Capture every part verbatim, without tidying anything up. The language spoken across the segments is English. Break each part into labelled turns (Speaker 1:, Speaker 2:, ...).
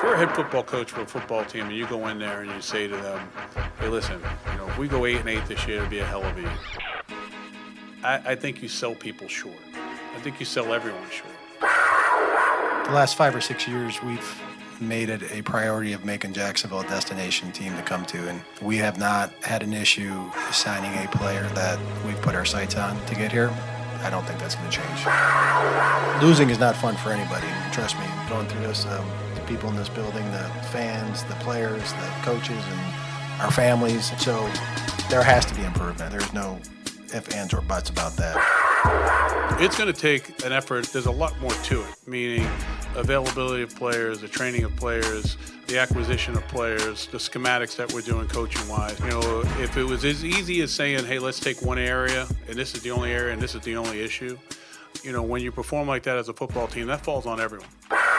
Speaker 1: you're a head football coach for a football team and you go in there and you say to them, hey, listen, you know, if we go eight and eight this year, it'll be a hell of a year. I, I think you sell people short. I think you sell everyone short.
Speaker 2: The last five or six years, we've made it a priority of making Jacksonville a destination team to come to, and we have not had an issue signing a player that we've put our sights on to get here. I don't think that's going to change. Losing is not fun for anybody. Trust me, going through this, um, the people in this building, the fans, the players, the coaches, and our families. So there has to be improvement. There's no ifs, ands, or buts about that.
Speaker 1: It's going to take an effort. There's a lot more to it, meaning availability of players, the training of players, the acquisition of players, the schematics that we're doing coaching-wise. You know, if it was as easy as saying, hey, let's take one area, and this is the only area, and this is the only issue, you know, when you perform like that as a football team, that falls on everyone.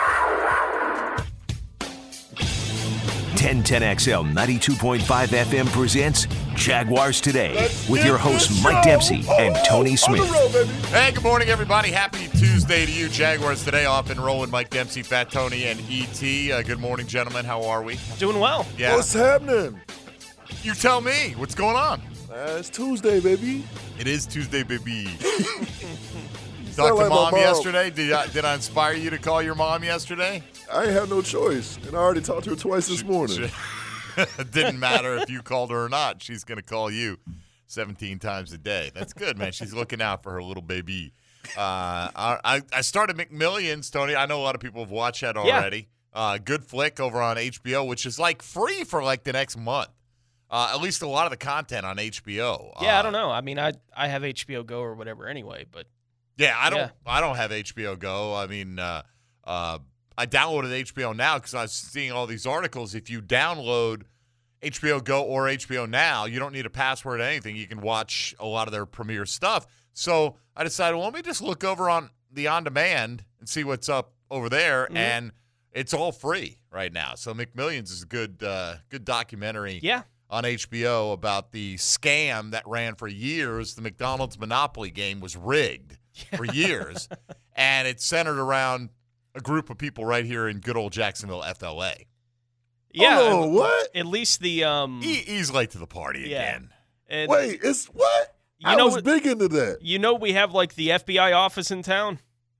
Speaker 3: ten ten X L ninety-two point five F M presents Jaguars Today Let's with your hosts Mike Dempsey and Tony Smith.
Speaker 4: Road, hey, good morning, everybody. Happy Tuesday to you. Jaguars Today off and rolling. Mike Dempsey, Fat Tony, and E T. Uh, good morning, gentlemen. How are we?
Speaker 5: Doing well.
Speaker 4: Yeah.
Speaker 6: What's happening?
Speaker 4: You tell me. What's going on?
Speaker 6: Uh, it's Tuesday, baby.
Speaker 4: It is Tuesday, baby. Talked to
Speaker 6: like
Speaker 4: mom,
Speaker 6: mom
Speaker 4: yesterday. Did I, did I inspire you to call your mom yesterday?
Speaker 6: I ain't have no choice, and I already talked to her twice this morning.
Speaker 4: It didn't matter if you called her or not. She's going to call you seventeen times a day. That's good, man. She's looking out for her little baby. Uh, I, I started McMillions, Tony. I know a lot of people have watched that already. Yeah. Uh, good flick over on H B O, which is like free for like the next month. Uh, at least a lot of the content on H B O.
Speaker 5: Yeah,
Speaker 4: uh,
Speaker 5: I don't know. I mean, I I have H B O Go or whatever anyway, but
Speaker 4: yeah, I don't.
Speaker 5: Yeah.
Speaker 4: I don't have H B O Go. I mean, uh, uh, I downloaded H B O Now because I was seeing all these articles. If you download H B O Go or H B O Now, you don't need a password or anything. You can watch a lot of their premiere stuff. So I decided, well, let me just look over on the on-demand and see what's up over there, mm-hmm. and it's all free right now. So McMillions is a good, uh, good documentary
Speaker 5: yeah.
Speaker 4: on H B O about the scam that ran for years. The McDonald's Monopoly game was rigged yeah. for years, and it's centered around a group of people right here in good old Jacksonville, F L A.
Speaker 5: Yeah.
Speaker 6: Oh, what?
Speaker 5: At least the um.
Speaker 4: He, he's late to the party
Speaker 5: yeah.
Speaker 4: again.
Speaker 5: And
Speaker 6: Wait, it's what?
Speaker 5: You
Speaker 6: I
Speaker 5: know,
Speaker 6: was big into that.
Speaker 5: You know, we have like the F B I office in town.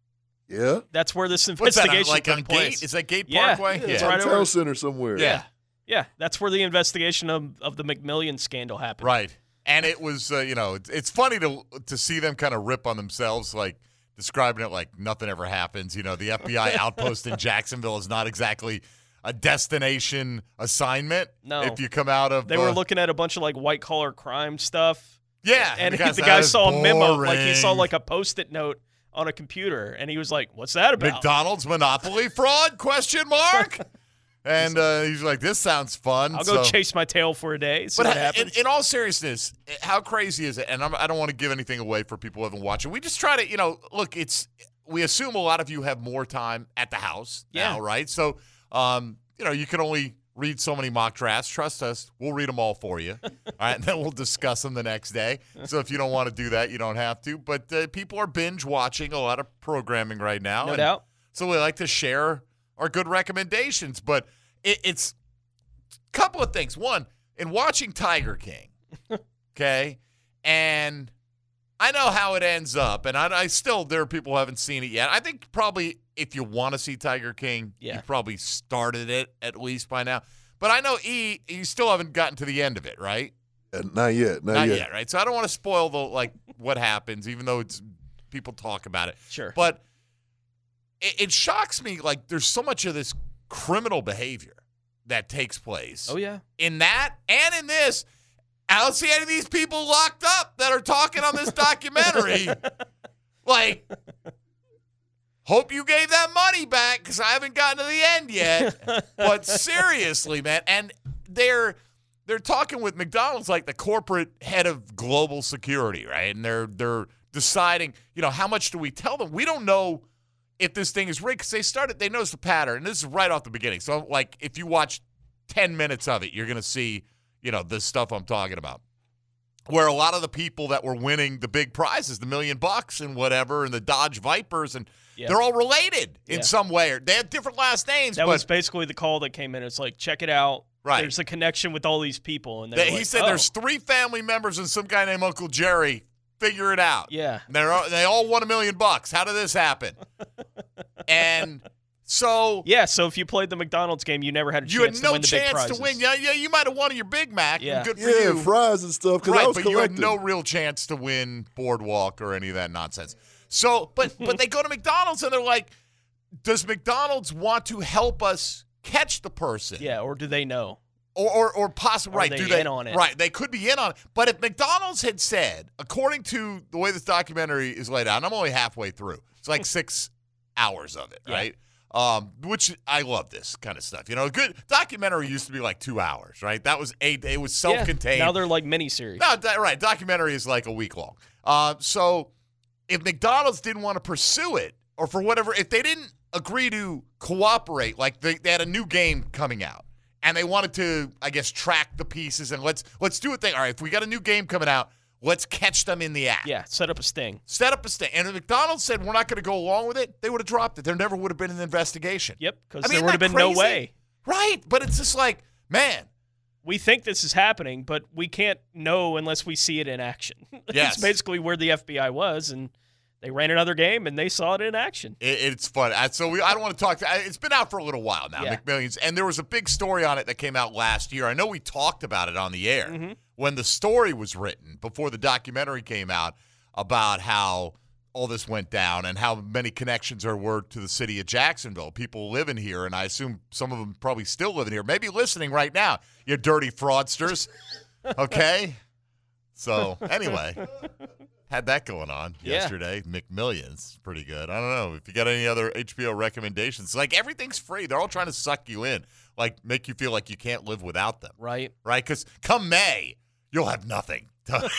Speaker 6: Yeah.
Speaker 5: That's where this
Speaker 4: What's that,
Speaker 5: investigation
Speaker 4: like
Speaker 5: took
Speaker 4: on
Speaker 5: place.
Speaker 4: Gate? Is that Gate
Speaker 5: Yeah.
Speaker 4: Parkway?
Speaker 6: Yeah,
Speaker 4: Yeah.
Speaker 6: it's
Speaker 5: right
Speaker 6: on
Speaker 5: over-
Speaker 6: Town Center somewhere.
Speaker 4: Yeah.
Speaker 5: Yeah, that's where the investigation of, of the McMillian scandal happened.
Speaker 4: Right. And it was, uh, you know, it's, it's funny to to see them kind of rip on themselves, like describing it like nothing ever happens. You know, the F B I outpost in Jacksonville is not exactly a destination assignment.
Speaker 5: No.
Speaker 4: If you come out of
Speaker 5: They
Speaker 4: uh,
Speaker 5: were looking at a bunch of like white collar crime stuff.
Speaker 4: Yeah.
Speaker 5: And
Speaker 4: because
Speaker 5: the
Speaker 4: that
Speaker 5: guy
Speaker 4: is
Speaker 5: saw a memo, like he
Speaker 4: boring.
Speaker 5: saw like a post-it note on a computer, and he was like, "What's that about?"
Speaker 4: McDonald's Monopoly fraud? Question mark. And uh, he's like, "This sounds fun."
Speaker 5: I'll go
Speaker 4: so.
Speaker 5: chase my tail for a day. See
Speaker 4: But
Speaker 5: what
Speaker 4: in,
Speaker 5: happens.
Speaker 4: in all seriousness, how crazy is it? And I'm, I don't want to give anything away for people who haven't watched it. We just try to, you know, look. It's we assume a lot of you have more time at the house
Speaker 5: Yeah.
Speaker 4: now, right? So, um, you know, you can only read so many mock drafts. Trust us, we'll read them all for you. All right, and then we'll discuss them the next day. So if you don't want to do that, you don't have to. But uh, people are binge watching a lot of programming right now.
Speaker 5: No
Speaker 4: and
Speaker 5: doubt.
Speaker 4: So we like to share our good recommendations. But it, it's a couple of things. One, in watching Tiger King, okay, and I know how it ends up, and I, I still, there are people who haven't seen it yet. I think probably if you want to see Tiger King,
Speaker 5: Yeah.
Speaker 4: you probably started it at least by now. But I know, E, you still haven't gotten to the end of it, right?
Speaker 6: Uh, not yet. Not,
Speaker 4: Not
Speaker 6: yet.
Speaker 4: yet, right? So I don't want to spoil the like what happens, even though it's people talk about it.
Speaker 5: Sure.
Speaker 4: But it, it shocks me, like there's so much of this criminal behavior that takes place.
Speaker 5: Oh yeah.
Speaker 4: In that and in this, I don't see any of these people locked up that are talking on this documentary. Like, hope you gave that money back because I haven't gotten to the end yet. But seriously, man, and they're they're talking with McDonald's like the corporate head of global security, right? And they're they're deciding, you know, how much do we tell them? We don't know if this thing is rigged because they started, they noticed the pattern. And this is right off the beginning. So, like, if you watch ten minutes of it, you're going to see, you know, the stuff I'm talking about. where a lot of the people that were winning the big prizes, the million bucks and whatever, and the Dodge Vipers, and
Speaker 5: Yeah.
Speaker 4: they're all related in
Speaker 5: Yeah.
Speaker 4: some way. Or they have different last names.
Speaker 5: That
Speaker 4: but
Speaker 5: was basically the call that came in. It's like, check it out.
Speaker 4: Right.
Speaker 5: There's a connection with all these people. And
Speaker 4: they,
Speaker 5: they're
Speaker 4: he
Speaker 5: like,
Speaker 4: said
Speaker 5: oh.
Speaker 4: there's three family members and some guy named Uncle Jerry. Figure it out.
Speaker 5: Yeah.
Speaker 4: They're all, they all won a million bucks. How did this happen? And so
Speaker 5: Yeah, so if you played the McDonald's game, you never had a
Speaker 4: you
Speaker 5: chance
Speaker 4: had no
Speaker 5: to win the big
Speaker 4: chance
Speaker 5: prizes.
Speaker 4: to win. Yeah, yeah, you might have won your Big Mac.
Speaker 5: Yeah.
Speaker 4: Good for
Speaker 6: Yeah,
Speaker 4: you.
Speaker 6: fries and stuff. Because
Speaker 4: Right,
Speaker 6: I was
Speaker 4: but you had
Speaker 6: collecting.
Speaker 4: no real chance to win Boardwalk or any of that nonsense. So, but but they go to McDonald's and they're like, does McDonald's want to help us catch the person?
Speaker 5: Yeah, or do they know?
Speaker 4: Or, or, or possibly,
Speaker 5: Are
Speaker 4: right,
Speaker 5: they
Speaker 4: do they,
Speaker 5: in on it?
Speaker 4: Right, they could be in on it. But if McDonald's had said, according to the way this documentary is laid out, and I'm only halfway through, it's like six hours of it,
Speaker 5: Yeah.
Speaker 4: right? Um, which I love this kind of stuff. You know, a good documentary used to be like two hours, right? That was eight, it was
Speaker 5: Yeah,
Speaker 4: self-contained.
Speaker 5: now they're like miniseries.
Speaker 4: No, di- right. Documentary is like a week long. Uh, so if McDonald's didn't want to pursue it, or for whatever, if they didn't agree to cooperate, like they, they had a new game coming out, and they wanted to, I guess, track the pieces and let's let's do a thing. All right, if we got a new game coming out, let's catch them in the act.
Speaker 5: Yeah, set up a sting.
Speaker 4: Set up a sting. And if McDonald's said we're not going to go along with it, they would have dropped it. There never would have been an investigation.
Speaker 5: Yep, because
Speaker 4: I mean,
Speaker 5: there would have
Speaker 4: isn't
Speaker 5: been
Speaker 4: that
Speaker 5: no
Speaker 4: crazy?
Speaker 5: way.
Speaker 4: Right, but it's just like, man.
Speaker 5: We think this is happening, but we can't know unless we see it in action.
Speaker 4: Yes.
Speaker 5: It's basically where the F B I was, and they ran another game, and they saw it in action.
Speaker 4: It, it's fun. Uh, So we, I don't want to talk. It's been out for a little while now,
Speaker 5: Yeah.
Speaker 4: McMillions, and there was a big story on it that came out last year. I know we talked about it on the air
Speaker 5: Mhm.
Speaker 4: when the story was written before the documentary came out about how all this went down and how many connections there were to the city of Jacksonville. People living here, and I assume some of them probably still living here, maybe listening right now. You dirty fraudsters. Okay. So anyway. Had that going on
Speaker 5: Yeah.
Speaker 4: yesterday. McMillions, pretty good. I don't know if you got any other H B O recommendations. Like everything's free. They're all trying to suck you in, like make you feel like you can't live without them,
Speaker 5: Right?
Speaker 4: right? Because come May, you'll have nothing.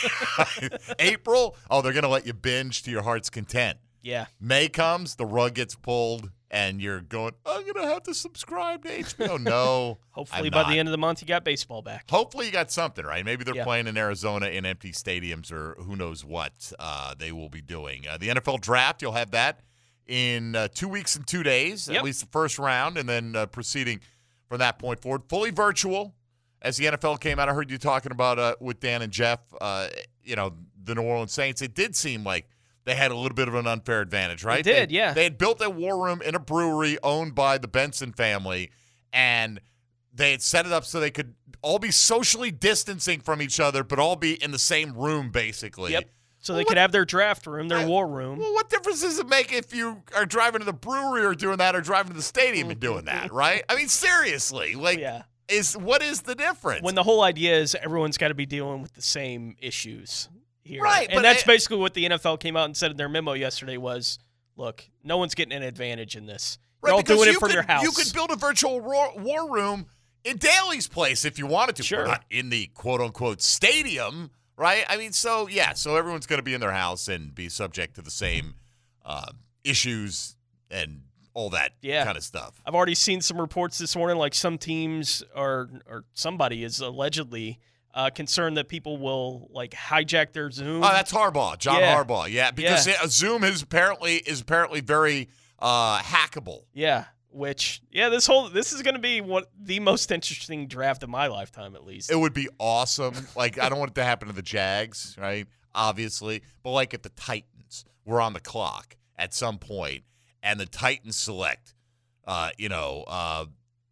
Speaker 4: April, oh, they're gonna let you binge to your heart's content.
Speaker 5: Yeah.
Speaker 4: May comes, the rug gets pulled, and you're going, I'm gonna have to subscribe to H B O. No,
Speaker 5: Hopefully
Speaker 4: I'm
Speaker 5: by
Speaker 4: not.
Speaker 5: the end of the month, you got baseball back.
Speaker 4: Hopefully you got something, right? Maybe they're
Speaker 5: Yeah.
Speaker 4: playing in Arizona in empty stadiums or who knows what uh, they will be doing. Uh, the N F L draft, you'll have that in uh, two weeks and two days,
Speaker 5: Yep.
Speaker 4: at least the first round, and then uh, proceeding from that point forward. Fully virtual. As the N F L came out, I heard you talking about uh, with Dan and Jeff, uh, you know, the New Orleans Saints. It did seem like they had a little bit of an unfair advantage, right?
Speaker 5: They did,
Speaker 4: They-
Speaker 5: yeah.
Speaker 4: They had built a war room in a brewery owned by the Benson family, and they had set it up so they could all be socially distancing from each other, but all be in the same room, basically.
Speaker 5: Yep. So
Speaker 4: Well,
Speaker 5: they
Speaker 4: what-
Speaker 5: could have their draft room, their
Speaker 4: I-
Speaker 5: war room.
Speaker 4: Well, what difference does it make if you are driving to the brewery or doing that or driving to the stadium and doing that, right? I mean, seriously. Like,
Speaker 5: Yeah.
Speaker 4: is what is the difference?
Speaker 5: When the whole idea is everyone's got to be dealing with the same issues here.
Speaker 4: Right, but
Speaker 5: And that's
Speaker 4: I-
Speaker 5: basically what the N F L came out and said in their memo yesterday was, look, no one's getting an advantage in this. You're
Speaker 4: Right,
Speaker 5: all
Speaker 4: because
Speaker 5: doing it
Speaker 4: you
Speaker 5: from
Speaker 4: could,
Speaker 5: your house.
Speaker 4: You could build a virtual war, war room in Daly's place if you wanted to.
Speaker 5: Sure.
Speaker 4: But not in the quote-unquote stadium, right? I mean, so, yeah, so everyone's going to be in their house and be subject to the same uh, issues and all that
Speaker 5: Yeah.
Speaker 4: kind of stuff.
Speaker 5: I've already seen some reports this morning, like some teams are, or somebody is allegedly uh, concerned that people will like hijack their Zoom.
Speaker 4: Oh, that's Harbaugh, John
Speaker 5: Yeah.
Speaker 4: Harbaugh. Yeah, because
Speaker 5: Yeah.
Speaker 4: it- Zoom is apparently is apparently very uh, hackable.
Speaker 5: yeah, which yeah, this whole this is going to be what the most interesting draft of my lifetime, at least.
Speaker 4: It would be awesome. Like, I don't want it to happen to the Jags, right? Obviously. But, like, if the Titans were on the clock at some point and the Titans select, uh, you know, uh,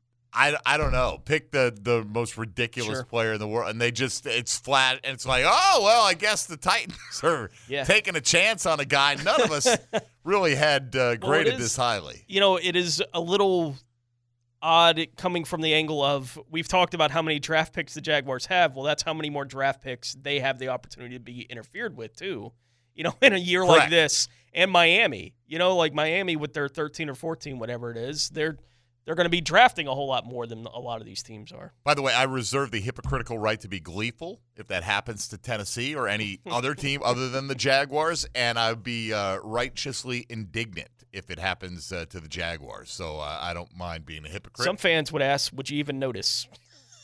Speaker 4: I, I don't know, pick the, the most ridiculous
Speaker 5: Sure.
Speaker 4: player in the world, and they just, it's flat, and it's like, oh, well, I guess the Titans are
Speaker 5: Yeah.
Speaker 4: taking a chance on a guy none of us really had uh,
Speaker 5: Well, it
Speaker 4: graded
Speaker 5: is-
Speaker 4: this highly.
Speaker 5: you know, it is a little odd coming from the angle of we've talked about how many draft picks the Jaguars have. Well, that's how many more draft picks they have the opportunity to be interfered with too. You know, in a year like
Speaker 4: Correct.
Speaker 5: this, and Miami, you know, like Miami with their thirteen or fourteen, whatever it is, they're they're going to be drafting a whole lot more than a lot of these teams are.
Speaker 4: By the way, I reserve the hypocritical right to be gleeful if that happens to Tennessee or any other team other than the Jaguars, and I would be uh, righteously indignant if it happens uh, to the Jaguars. So uh, I don't mind being a hypocrite.
Speaker 5: Some fans would ask, would you even notice?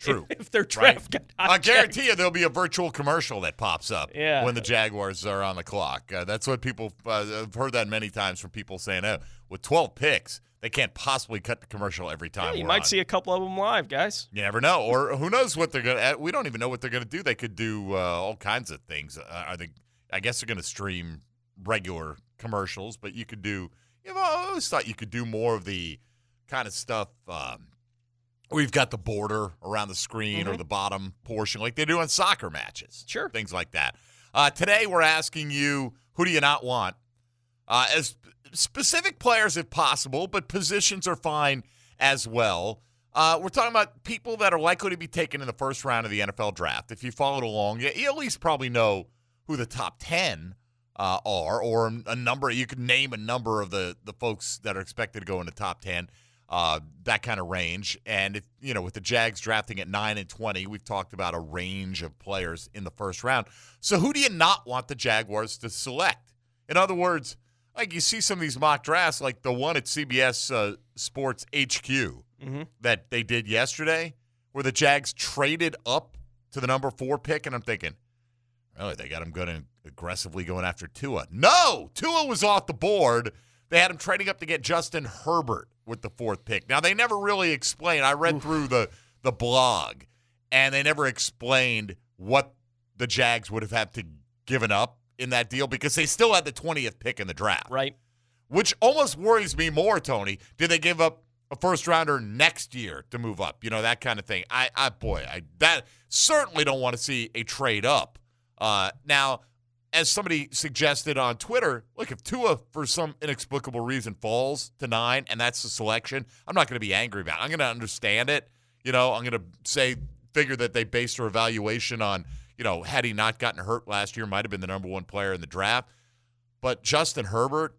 Speaker 4: True.
Speaker 5: if, if their
Speaker 4: Right.
Speaker 5: draft got
Speaker 4: I
Speaker 5: hijacked.
Speaker 4: guarantee you there'll be a virtual commercial that pops up
Speaker 5: Yeah.
Speaker 4: when the Jaguars are on the clock. Uh, that's what people uh, – I've heard that many times from people saying, oh, with twelve picks, they can't possibly cut the commercial every time
Speaker 5: Yeah, you
Speaker 4: we're
Speaker 5: might
Speaker 4: on.
Speaker 5: see a couple of them live, guys.
Speaker 4: You never know. Or who knows what they're going to – we don't even know what they're going to do. They could do uh, all kinds of things. Uh, are they? I guess they're going to stream regular commercials, but you could do – you know, I always thought you could do more of the kind of stuff um, – we've got the border around the screen
Speaker 5: Mhm.
Speaker 4: or the bottom portion like they do in soccer matches.
Speaker 5: Sure.
Speaker 4: Things like that. Uh, today we're asking you, who do you not want? Uh, as specific players if possible, but positions are fine as well. Uh, we're talking about people that are likely to be taken in the first round of the N F L draft. If you followed along, you, you at least probably know who the top ten uh, are, or a number. You can name a number of the, the folks that are expected to go in the top ten. Uh, that kind of range. And, if you know, with the Jags drafting at nine and twenty, we've talked about a range of players in the first round. So who do you not want the Jaguars to select? In other words, like you see some of these mock drafts, like the one at C B S uh, Sports H Q
Speaker 5: Mm-hmm.
Speaker 4: that they did yesterday, where the Jags traded up to the number four pick. And I'm thinking, really, they got him going aggressively going after Tua. No! Tua was off the board. They had him trading up to get Justin Herbert with the fourth pick. Now, they never really explained. I read Oof. through the, the blog, and they never explained what the Jags would have had to given up in that deal because they still had the twentieth pick in the draft.
Speaker 5: Right.
Speaker 4: Which almost worries me more, Tony. Did they give up a first-rounder next year to move up? You know, that kind of thing. I, I boy, I that certainly don't want to see a trade up. Uh, now, as somebody suggested on Twitter, look, if Tua, for some inexplicable reason, falls to nine and that's the selection, I'm not going to be angry about it. I'm going to understand it. You know, I'm going to say, figure that they based their evaluation on, you know, had he not gotten hurt last year, might have been the number one player in the draft. But Justin Herbert,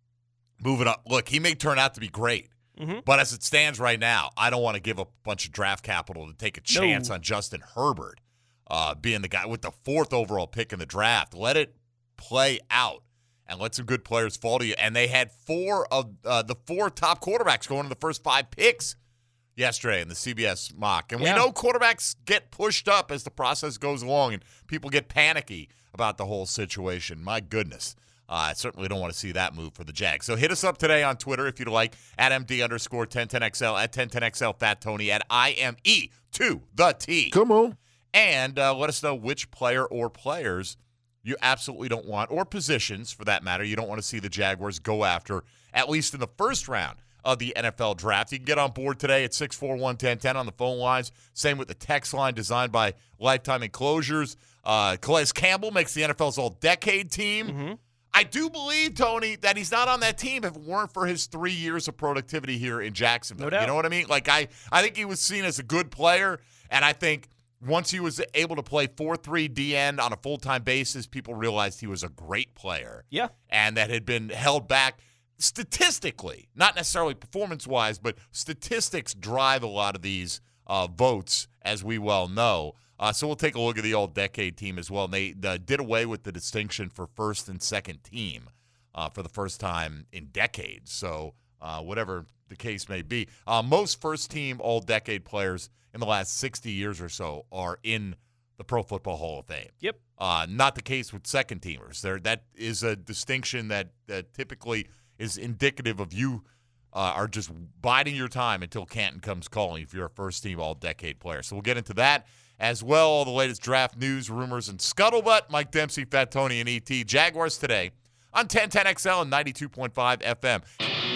Speaker 4: moving up, look, he may turn out to be great.
Speaker 5: Mm-hmm.
Speaker 4: But as it stands right now, I don't want to give a bunch of draft capital to take a chance
Speaker 5: No.
Speaker 4: on Justin Herbert. Uh, being the guy with the fourth overall pick in the draft. Let it play out and let some good players fall to you. And they had four of uh, the four top quarterbacks going in the first five picks yesterday in the C B S mock. And
Speaker 5: Yeah.
Speaker 4: we know quarterbacks get pushed up as the process goes along and people get panicky about the whole situation. My goodness. Uh, I certainly don't want to see that move for the Jags. So hit us up today on Twitter if you'd like, at M D underscore ten ten X L, at ten ten X L Fat Tony, at I M E to the T.
Speaker 6: Come on.
Speaker 4: And uh, let us know which player or players you absolutely don't want, or positions for that matter, you don't want to see the Jaguars go after, at least in the first round of the N F L draft. You can get on board today at six four one, one zero one zero on the phone lines. Same with the text line designed by Lifetime Enclosures. Uh, Calais Campbell makes the N F L's all-decade team.
Speaker 5: Mm-hmm.
Speaker 4: I do believe, Tony, that he's not on that team if it weren't for his three years of productivity here in Jacksonville.
Speaker 5: No doubt.
Speaker 4: You know what I mean? Like, I, I think he was seen as a good player, and I think once he was able to play four three D end on a full-time basis, people realized he was a great player.
Speaker 5: Yeah.
Speaker 4: And that had been held back statistically, not necessarily performance-wise, but statistics drive a lot of these uh, votes, as we well know. Uh, so we'll take a look at the all-decade team as well. And they uh, did away with the distinction for first and second team uh, for the first time in decades. So uh, whatever the case may be, uh, most first-team all-decade players in the last sixty years or so are in the Pro Football Hall of Fame.
Speaker 5: Yep.
Speaker 4: Uh, not the case with second-teamers. There, that is a distinction that, that typically is indicative of you uh, are just biding your time until Canton comes calling if you're a first-team all-decade player. So we'll get into that as well, all the latest draft news, rumors, and scuttlebutt. Mike Dempsey, Fat Tony, and E T. Jaguars today on ten ten X L and ninety-two point five F M.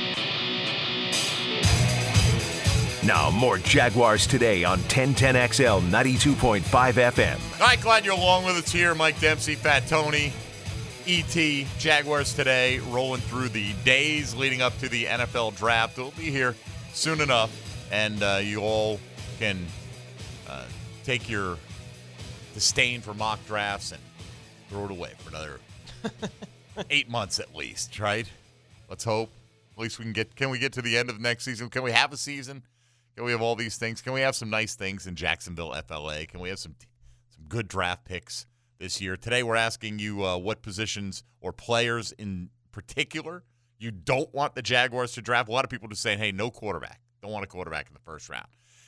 Speaker 3: Now more Jaguars today on ten ten X L ninety-two point five F M.
Speaker 4: All right, glad you're along with us here. Mike Dempsey, Fat Tony, E T. Jaguars today, rolling through the days leading up to the N F L draft. It'll be here soon enough, and uh, you all can uh, take your disdain for mock drafts and throw it away for another eight months at least, right? Let's hope. At least we can get, can we get to the end of next season? Can we have a season? Can we have all these things? Can we have some nice things in Jacksonville, F L A? Can we have some some good draft picks this year? Today we're asking you uh, what positions or players in particular you don't want the Jaguars to draft. A lot of people just saying, hey, no quarterback. Don't want a quarterback in the first round.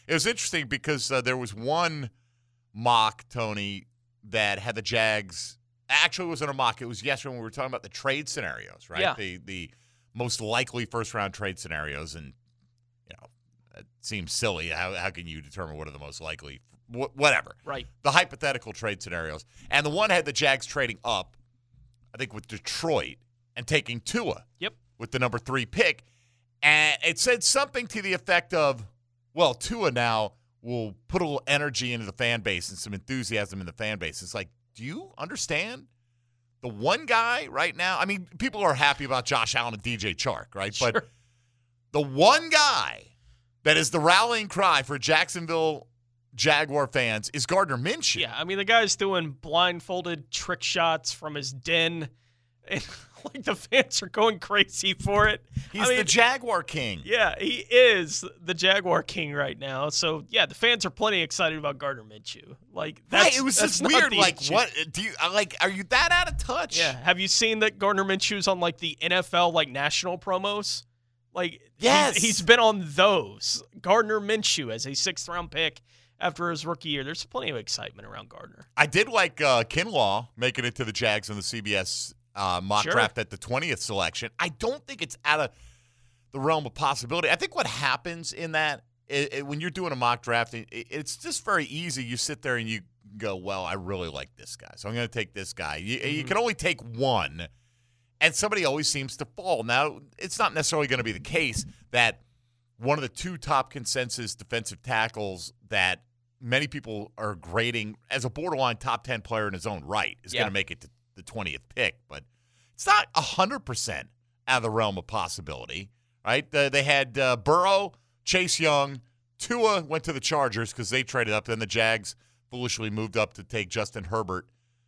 Speaker 4: It was interesting because uh, there was one mock, Tony, that had the Jags. Actually, it wasn't a mock. It was yesterday when we were talking about the trade scenarios, right?
Speaker 5: Yeah.
Speaker 4: The the most likely first round trade scenarios, and you know, it seems silly. How how can you determine what are the most likely? Wh- whatever.
Speaker 5: Right.
Speaker 4: The hypothetical trade scenarios, and the one had the Jags trading up, I think, with Detroit and taking Tua.
Speaker 5: Yep.
Speaker 4: With the number three pick, and it said something to the effect of, "Well, Tua now will put a little energy into the fan base and some enthusiasm in the fan base." It's like, do you understand? The one guy right now, I mean, people are happy about Josh Allen and D J Chark, right?
Speaker 5: Sure.
Speaker 4: But the one guy that is the rallying cry for Jacksonville Jaguar fans is Gardner Minshew.
Speaker 5: Yeah, I mean, the guy's doing blindfolded trick shots from his den, and like the fans are going crazy for it.
Speaker 4: He's
Speaker 5: I mean,
Speaker 4: the Jaguar King.
Speaker 5: Yeah, he is the Jaguar King right now. So yeah, the fans are plenty excited about Gardner Minshew. Like, that's,
Speaker 4: Right, it was
Speaker 5: that's
Speaker 4: just
Speaker 5: not
Speaker 4: weird.
Speaker 5: the
Speaker 4: Like,
Speaker 5: issue.
Speaker 4: what do you like? Are you that out of touch?
Speaker 5: Yeah, have you seen that Gardner Minshew's on like the N F L like national promos? Like,
Speaker 4: Yes.
Speaker 5: he, he's been on those. Gardner Minshew as a sixth round pick after his rookie year. There's plenty of excitement around Gardner.
Speaker 4: I did like uh, Kinlaw making it to the Jags in the C B S uh, mock
Speaker 5: Sure.
Speaker 4: draft at the twentieth selection. I don't think it's out of the realm of possibility. I think what happens in that, it, it, when you're doing a mock draft, it, it's just very easy. You sit there and you go, well, I really like this guy, so I'm going to take this guy. You,
Speaker 5: Mm-hmm.
Speaker 4: you can only take one, and somebody always seems to fall. Now, it's not necessarily going to be the case that one of the two top consensus defensive tackles that many people are grading as a borderline top ten player in his own right is
Speaker 5: Yeah.
Speaker 4: going to make it to the twentieth pick. But it's not one hundred percent out of the realm of possibility, right? The, they had uh, Burrow, Chase Young, Tua went to the Chargers because they traded up. Then the Jags foolishly moved up to take Justin Herbert.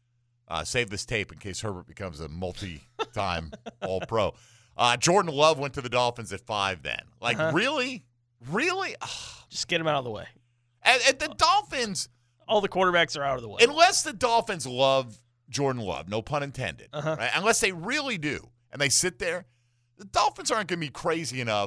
Speaker 4: Uh, save this tape in case Herbert becomes a multi-time All-Pro. Uh, Jordan Love went to the Dolphins at five then. Like,
Speaker 5: Uh-huh.
Speaker 4: really? Really?
Speaker 5: Just get him out of the way.
Speaker 4: And, and the Dolphins,
Speaker 5: All the quarterbacks are out of the way.
Speaker 4: unless the Dolphins love Jordan Love, no pun intended,
Speaker 5: Uh-huh.
Speaker 4: right? Unless they really do, and they sit there, the Dolphins aren't going to be crazy enough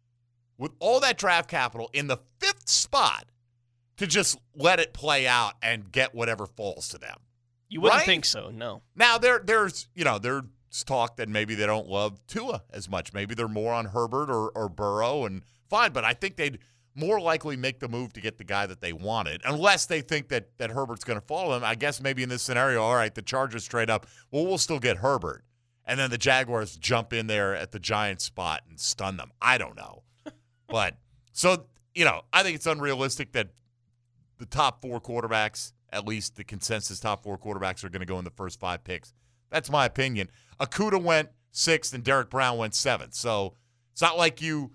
Speaker 4: with all that draft capital in the fifth spot to just let it play out and get whatever falls to them.
Speaker 5: You wouldn't
Speaker 4: right?
Speaker 5: think so, no.
Speaker 4: Now, there, there's, you know, there's talk that maybe they don't love Tua as much. Maybe they're more on Herbert or, or Burrow, and fine, but I think they'd more likely make the move to get the guy that they wanted, unless they think that, that Herbert's going to follow them. I guess maybe in this scenario, all right, the Chargers trade up, well, we'll still get Herbert. And then the Jaguars jump in there at the Giants spot and stun them. I don't know. But, so, you know, I think it's unrealistic that the top four quarterbacks, at least the consensus top four quarterbacks, are going to go in the first five picks. That's my opinion. Okudah went sixth and Derek Brown went seventh. So it's not like you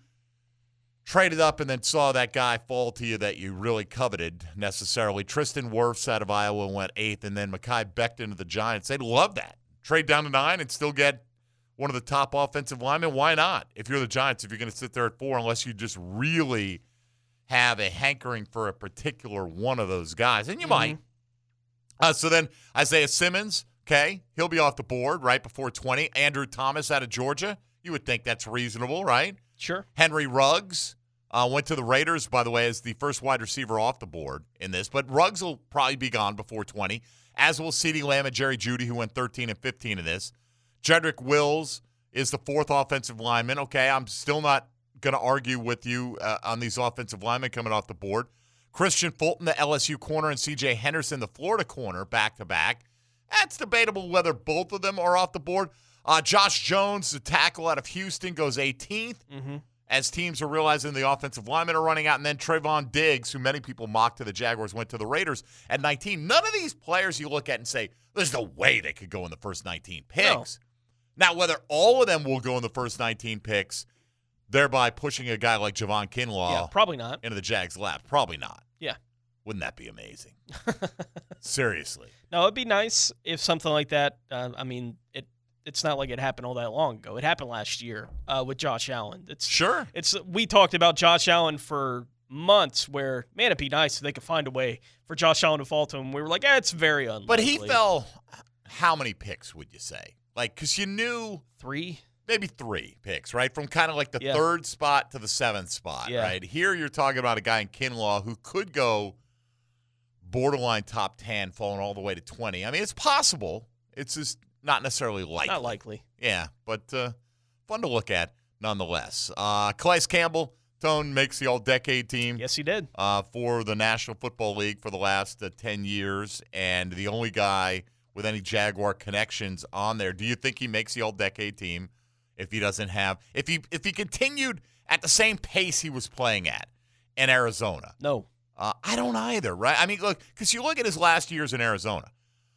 Speaker 4: traded up and then saw that guy fall to you that you really coveted necessarily. Tristan Wirfs out of Iowa went eighth, and then Mekhi Becton of the Giants. They'd love that. Trade down to nine and still get one of the top offensive linemen. Why not? If you're the Giants, if you're going to sit there at four, unless you just really have a hankering for a particular one of those guys, and you
Speaker 5: Mhm.
Speaker 4: might. Uh, so then Isaiah Simmons, okay, he'll be off the board right before twenty. Andrew Thomas out of Georgia. You would think that's reasonable, right?
Speaker 5: Sure.
Speaker 4: Henry Ruggs uh, went to the Raiders, by the way, as the first wide receiver off the board in this. But Ruggs will probably be gone before twenty, as will CeeDee Lamb and Jerry Jeudy, who went thirteen and fifteen in this. Jedrick Wills is the fourth offensive lineman. Okay, I'm still not going to argue with you uh, on these offensive linemen coming off the board. Christian Fulton, the L S U corner, and C J Henderson, the Florida corner, back-to-back. That's debatable whether both of them are off the board. Uh, Josh Jones, the tackle out of Houston, goes eighteenth,
Speaker 5: Mm-hmm.
Speaker 4: as teams are realizing the offensive linemen are running out. And then Trayvon Diggs, who many people mocked to the Jaguars, went to the Raiders at nineteen. None of these players you look at and say, there's no way they could go in the first nineteen picks. Now, whether all of them will go in the first nineteen picks, thereby pushing a guy like Javon Kinlaw
Speaker 5: Yeah, probably not.
Speaker 4: into the Jags' lap, probably not.
Speaker 5: Yeah.
Speaker 4: Wouldn't that be amazing? Seriously.
Speaker 5: No, it'd be nice if something like that. Uh, I mean, it. It's not like it happened all that long ago. It happened last year uh, with Josh Allen. It's
Speaker 4: Sure.
Speaker 5: It's we talked about Josh Allen for months. Where man, it'd be nice if they could find a way for Josh Allen to fall to him. We were like, eh, it's very unlikely.
Speaker 4: But he fell. How many picks would you say? Like, because you knew
Speaker 5: three.
Speaker 4: maybe three picks, right? From kind of like the
Speaker 5: Yeah.
Speaker 4: third spot to the seventh spot,
Speaker 5: Yeah.
Speaker 4: right? Here you're talking about a guy in Kinlaw who could go borderline top ten, falling all the way to twenty. I mean, it's possible. It's just not necessarily likely.
Speaker 5: Not likely.
Speaker 4: Yeah, but uh, fun to look at nonetheless. Uh, Calais Campbell, Tone, makes the all-decade team.
Speaker 5: Yes, he did.
Speaker 4: Uh, for the National Football League for the last uh, ten years, and the only guy with any Jaguar connections on there. Do you think he makes the all-decade team if he doesn't have – if he if he continued at the same pace he was playing at in Arizona?
Speaker 5: No.
Speaker 4: Uh, I don't either, right? I mean, look, because you look at his last years in Arizona.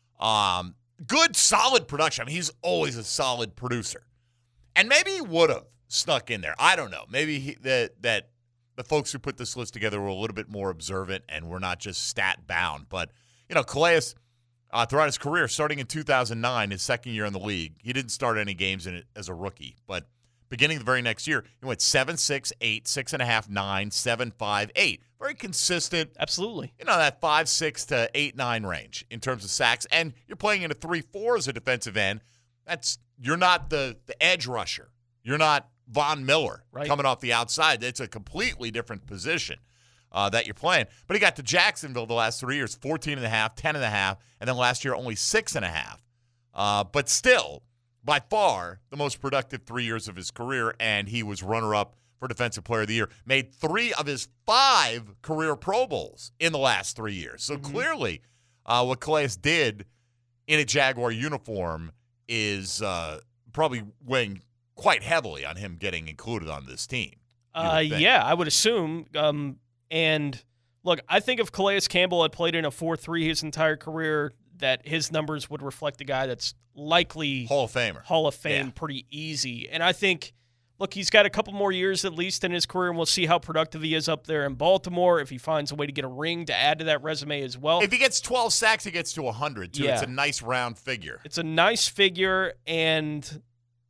Speaker 4: Um, good, solid production. I mean, he's always a solid producer. And maybe he would have snuck in there. I don't know. Maybe he, that that the folks who put this list together were a little bit more observant and were not just stat-bound. But, you know, Calais, uh, throughout his career, starting in two thousand nine, his second year in the league, he didn't start any games in it as a rookie. But beginning the very next year, he went seven, six, eight, six and a half, nine, seven, five, eight. Very consistent.
Speaker 5: Absolutely.
Speaker 4: You know, that five, six to eight, nine range in terms of sacks. And you're playing in a three, four as a defensive end. That's you're not the, the edge rusher. You're not Von Miller
Speaker 5: right.
Speaker 4: coming off the outside. It's a completely different position uh, that you're playing. But he got to Jacksonville the last three years, fourteen and a half, ten and a half, and then last year only six and a half. Uh, but still, by far, the most productive three years of his career, and he was runner-up for Defensive Player of the Year. Made three of his five career Pro Bowls in the last three years. So
Speaker 5: Mm-hmm.
Speaker 4: clearly, uh, what Calais did in a Jaguar uniform is uh, probably weighing quite heavily on him getting included on this team.
Speaker 5: Uh, yeah, I would assume. Um, and look, I think if Calais Campbell had played in a four three his entire career, that his numbers would reflect a guy that's likely
Speaker 4: Hall of Famer.
Speaker 5: Hall of Fame
Speaker 4: Yeah.
Speaker 5: pretty easy. And I think, look, he's got a couple more years at least in his career, and we'll see how productive he is up there in Baltimore, if he finds a way to get a ring to add to that resume as well.
Speaker 4: If he gets twelve sacks, he gets to one hundred, too.
Speaker 5: Yeah.
Speaker 4: It's a nice round figure.
Speaker 5: It's a nice figure, and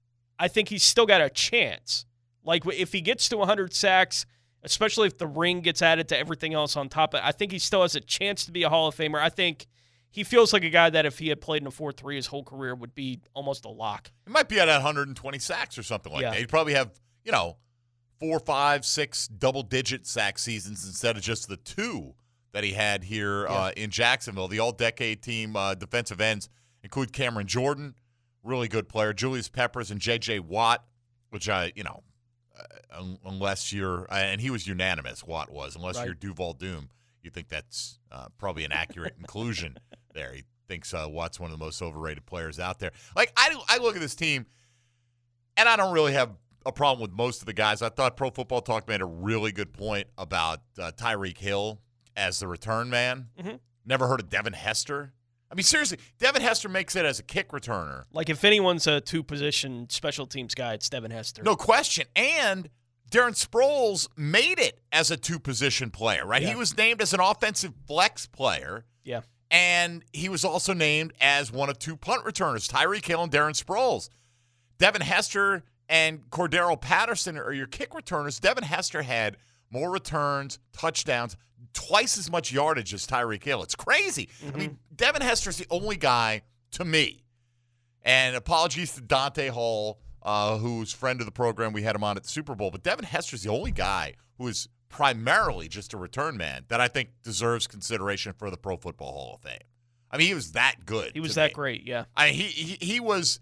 Speaker 5: I think he's still got a chance. Like, if he gets to one hundred sacks, especially if the ring gets added to everything else on top of it, I think he still has a chance to be a Hall of Famer. I think he feels like a guy that if he had played in a four three his whole career would be almost a lock.
Speaker 4: He might be at one hundred twenty sacks or something like
Speaker 5: Yeah.
Speaker 4: that. He'd probably have, you know, four, five, six double-digit sack seasons instead of just the two that he had here
Speaker 5: Yeah.
Speaker 4: uh, in Jacksonville. The all-decade team uh, defensive ends include Cameron Jordan, really good player, Julius Peppers, and J J. Watt, which I, you know, uh, un- unless you're, uh, and he was unanimous, Watt was, unless
Speaker 5: Right.
Speaker 4: you're Duval Doom, you think that's uh, probably an accurate inclusion there. He thinks uh, Watt's one of the most overrated players out there. Like, I, do- I look at this team, and I don't really have a problem with most of the guys. I thought Pro Football Talk made a really good point about uh, Tyreek Hill as the return man.
Speaker 5: Mm-hmm.
Speaker 4: Never heard of Devin Hester. I mean, seriously, Devin Hester makes it as a kick returner.
Speaker 5: Like, if anyone's a two-position special teams guy, it's Devin Hester.
Speaker 4: No question. And Darren Sproles made it as a two-position player, right?
Speaker 5: Yeah.
Speaker 4: He was named as an offensive flex player.
Speaker 5: Yeah.
Speaker 4: And he was also named as one of two punt returners, Tyreek Hill and Darren Sproles. Devin Hester and Cordero Patterson are your kick returners. Devin Hester had more returns, touchdowns, twice as much yardage as Tyreek Hill. It's crazy.
Speaker 5: Mm-hmm.
Speaker 4: I mean, Devin Hester's the only guy, to me, and apologies to Dante Hall, uh, who's friend of the program. We had him on at the Super Bowl. But Devin Hester's the only guy who is primarily just a return man that I think deserves consideration for the Pro Football Hall of Fame. I mean, he was that good.
Speaker 5: He was
Speaker 4: to
Speaker 5: that
Speaker 4: me.
Speaker 5: great, yeah.
Speaker 4: I mean, he, he he was.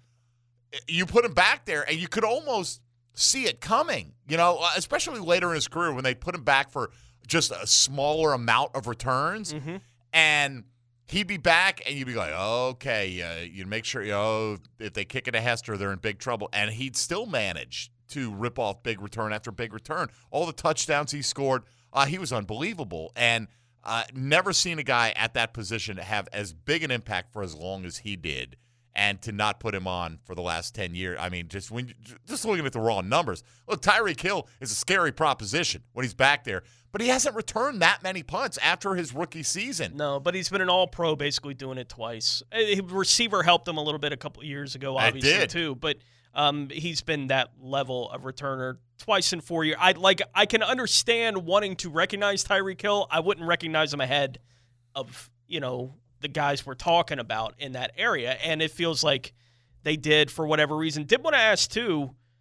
Speaker 4: You put him back there, and you could almost see it coming. You know, especially later in his career when they put him back for just a smaller amount of returns,
Speaker 5: Mm-hmm.
Speaker 4: and he'd be back, and you'd be like, okay, uh, you make sure, you know, if they kick it to Hester, they're in big trouble. And he'd still manage to rip off big return after big return. All the touchdowns he scored, uh, he was unbelievable. And uh, never seen a guy at that position have as big an impact for as long as he did. And to not put him on for the last ten years, I mean, just when just looking at the raw numbers, look, Tyreek Hill is a scary proposition when he's back there, but he hasn't returned that many punts after his rookie season.
Speaker 5: No, but he's been an all-pro basically doing it twice. A receiver helped him a little bit a couple of years ago,
Speaker 4: I
Speaker 5: obviously,
Speaker 4: did.
Speaker 5: too. But um, he's been that level of returner twice in four years. I like. I can understand wanting to recognize Tyreek Hill. I wouldn't recognize him ahead of, you know, the guys we're talking about in that area. And it feels like they did for whatever reason. Did want to ask, too,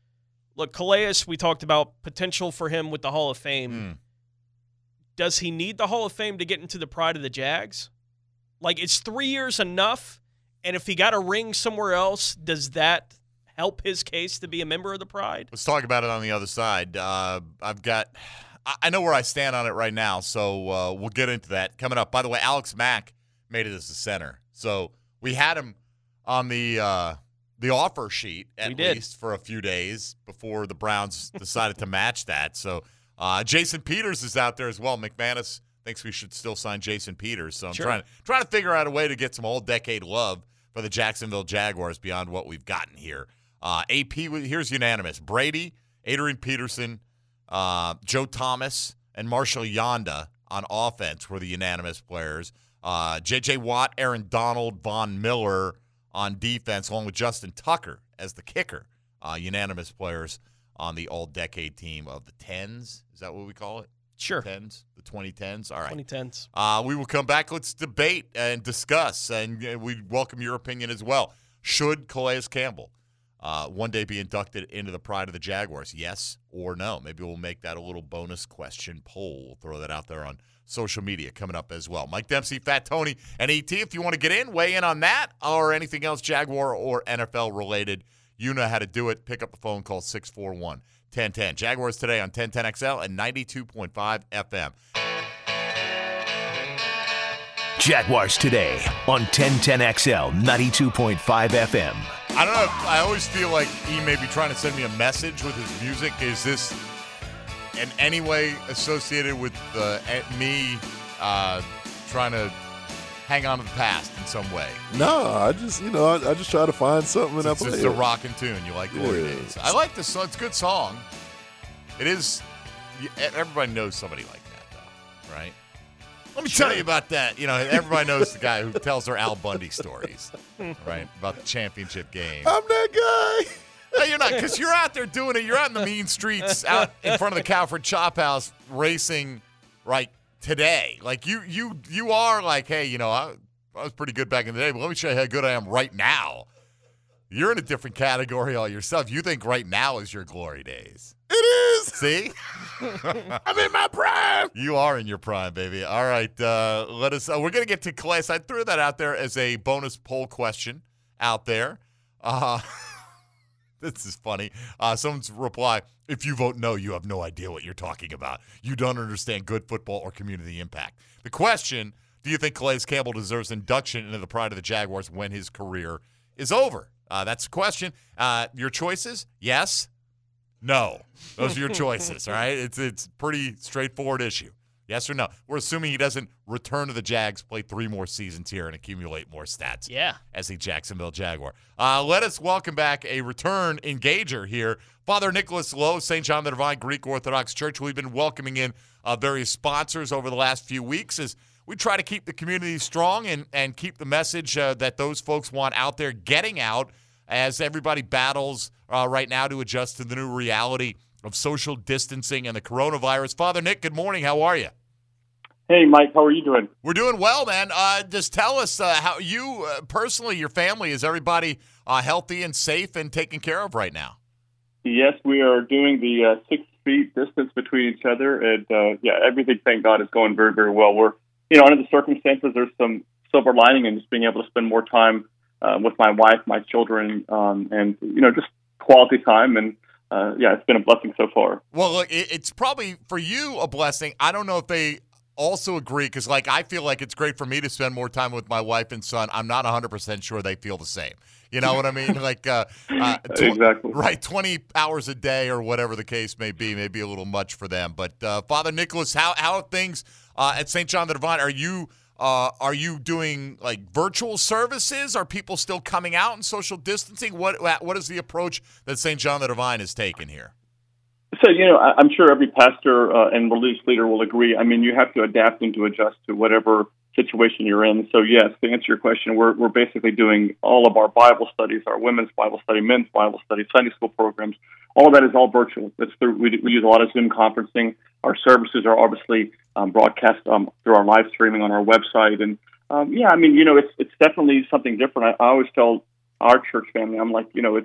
Speaker 5: Look, Calais, we talked about potential for him with the Hall of Fame.
Speaker 4: Mm.
Speaker 5: Does he need the Hall of Fame to get into the pride of the Jags? Like, is three years enough? And if he got a ring somewhere else, does that help his case to be a member of the pride?
Speaker 4: Let's talk about it on the other side. Uh, I've got – I know where I stand on it right now, so uh, we'll get into that coming up. By the way, Alex Mack made it as the center. So we had him on the uh, the offer sheet at
Speaker 5: We did.
Speaker 4: least for a few days before the Browns decided to match that. So uh, Jason Peters is out there as well. McManus thinks we should still sign Jason Peters. So I'm
Speaker 5: Sure.
Speaker 4: trying, trying to figure out a way to get some all-decade love for the Jacksonville Jaguars beyond what we've gotten here. Uh, A P, here's unanimous. Brady, Adrian Peterson, uh, Joe Thomas, and Marshall Yonda on offense were the unanimous players. Uh, J J. Watt, Aaron Donald, Von Miller on defense, along with Justin Tucker as the kicker. Uh, unanimous players on the all-decade team of the tens. Is that what we call it?
Speaker 5: Sure.
Speaker 4: Tens? The twenty tens? All right.
Speaker 5: twenty tens.
Speaker 4: Uh, we will come back. Let's debate and discuss, and uh, we welcome your opinion as well. Should Calais Campbell uh, one day be inducted into the pride of the Jaguars? Yes or no? Maybe we'll make that a little bonus question poll. We'll throw that out there on social media coming up as well. Mike Dempsey, Fat Tony, and E T, if you want to get in, weigh in on that or anything else Jaguar or N F L related, you know how to do it. Pick up the phone, call six four one, one zero one zero. Jaguars today on ten ten X L and ninety-two point five F M.
Speaker 3: Jaguars today on ten ten X L ninety-two point five F M.
Speaker 4: I don't know. If, I always feel like he may be trying to send me a message with his music. Is this in any way associated with uh, me uh, trying to hang on to the past in some way?
Speaker 6: No, I just, you know, I, I just try to find something and I
Speaker 4: It's
Speaker 6: play
Speaker 4: just
Speaker 6: it.
Speaker 4: a rockin' tune. You like Glory
Speaker 6: Yeah.
Speaker 4: Days. I like this song. It's a good song. It is. Everybody knows somebody like that, though, right? Let me tell you about that. You know, everybody knows the guy who tells their Al Bundy stories, right? About the championship game.
Speaker 6: I'm that guy.
Speaker 4: No, you're not, because you're out there doing it. You're out in the mean streets, out in front of the Calford Chop House, racing, right, today. Like, you you you are like, hey, you know, I, I was pretty good back in the day, but let me show you how good I am right now. You're in a different category all yourself. You think right now is your glory days.
Speaker 6: It is.
Speaker 4: See?
Speaker 6: I'm in my prime.
Speaker 4: You are in your prime, baby. All right, uh, let us. Uh, we're gonna get to Calais. I threw that out there as a bonus poll question out there. Uh, this is funny. Uh, someone's reply: if you vote no, you have no idea what you're talking about. You don't understand good football or community impact. The question: do you think Calais Campbell deserves induction into the pride of the Jaguars when his career is over? Uh, that's the question. Uh, your choices: yes. No. Those are your choices, all right? It's it's pretty straightforward issue. Yes or no? We're assuming he doesn't return to the Jags, play three more seasons here, and accumulate more stats
Speaker 5: Yeah.
Speaker 4: as a Jacksonville Jaguar. Uh, let us welcome back a return engager here. Father Nicholas Lowe, Saint John the Divine Greek Orthodox Church. We've been welcoming in uh, various sponsors over the last few weeks as we try to keep the community strong and, and keep the message uh, that those folks want out there getting out as everybody battles uh, right now to adjust to the new reality of social distancing and the coronavirus. Father Nick, good morning. How are you?
Speaker 7: Hey, Mike. How are you doing?
Speaker 4: We're doing well, man. Uh, just tell us uh, how you uh, personally, your family, is everybody uh, healthy and safe and taken care of right now?
Speaker 7: Yes, we are doing the uh, six feet distance between each other, and uh, yeah, everything, thank God, is going very, very well. We're, you know, under the circumstances, there's some silver lining in just being able to spend more time uh, with my wife, my children, um, and you know, just quality time. And uh, yeah, it's been a blessing so far.
Speaker 4: Well, look, it, it's probably for you a blessing. I don't know if they also agree, because like I feel like it's great for me to spend more time with my wife and son. I'm not one hundred percent sure they feel the same. You know what I mean? Like uh, uh, tw-
Speaker 7: exactly
Speaker 4: right, twenty hours a day or whatever the case may be, may be a little much for them. But uh, Father Nicholas, how how are things uh, at Saint John the Divine? Are you uh, are you doing like virtual services? Are people still coming out and social distancing? What what is the approach that Saint John the Divine has taken here?
Speaker 7: So, you know, I'm sure every pastor uh, and religious leader will agree. I mean, you have to adapt and to adjust to whatever situation you're in. So, yes, to answer your question, we're we're basically doing all of our Bible studies, our women's Bible study, men's Bible study, Sunday school programs. All of that is all virtual. It's through, we, we use a lot of Zoom conferencing. Our services are obviously um, broadcast um, through our live streaming on our website. And, um, yeah, I mean, you know, it's it's definitely something different. I, I always tell our church family, I'm like, you know, it's